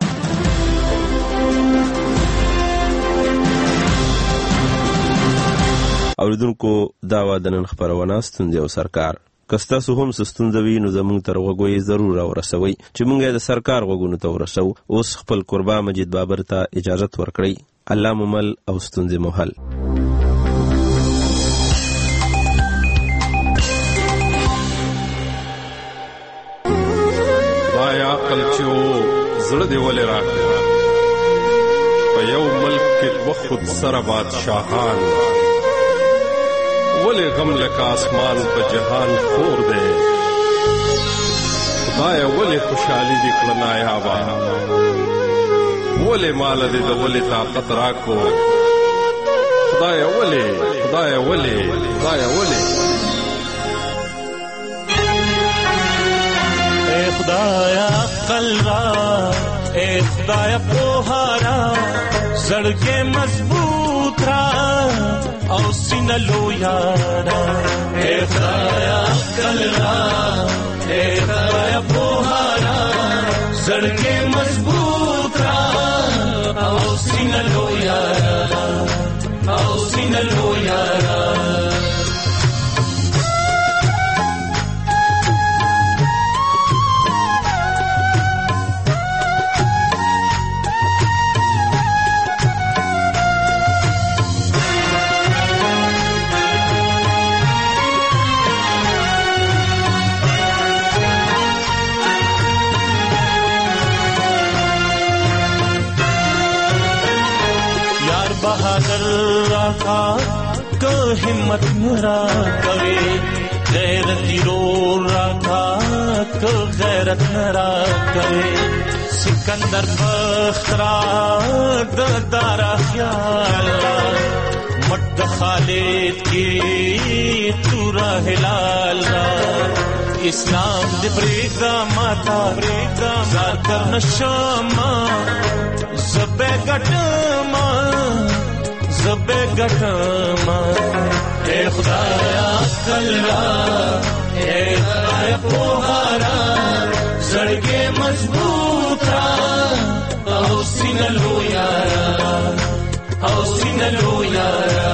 اوریدونکو دا وادن خبرونه ستونزې او سرکار کستا سو هم ستونزوي نو زمونږ تر وګوي ضرور ورسوي چې مونږه د سرکار وګونو ته ورسو. اوس خپل قربا مجید بابر ته اجازه ورکړي الله ممل او ستونزې محل. وایا قلچو زړه دی ولې راکړه په یو ملک کې وخت سره بادشاہان ولی غم لکا آسمان پا جہان خور دے خدایا ولی خوشحالی دی کلنایا با ولی مال دی دا ولی طاقت راکو خدایا ولی خدایا ولی خدایا ولی اے خدایا عقل را اے خدایا پوہارا زڑگے مضبوط را او سینه لویارا اے خدایا عقل را اے خدایا پوهارا زړګې مضبوط را او سینه لویارا او سینه لویارا बहादुर राखा को हिम्मत मुरा करे غیرتی رو راکا که غیرت نرا کرے سکندر بخترا دارا خیالا مد خالد کی تو رہ لالا اسلام دی پریدا ماتا پریدا زار کرنا شاما زبے گٹما زبے گٹما اے خدایا کلا اے خدایا پوہارا زڑگے مضبوطا او سینلو یارا او سینلو یارا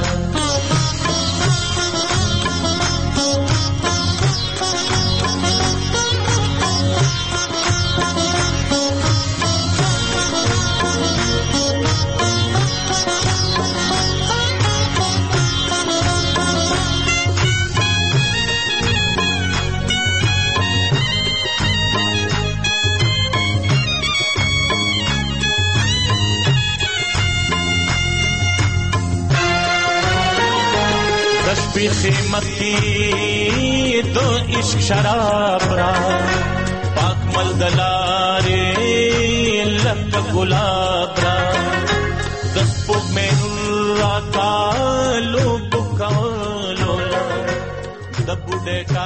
خیمت کی دو عشق شراب را پاک مل دلارے لت گلاب را دسپو میں را کالو بکالو دبوڈے کا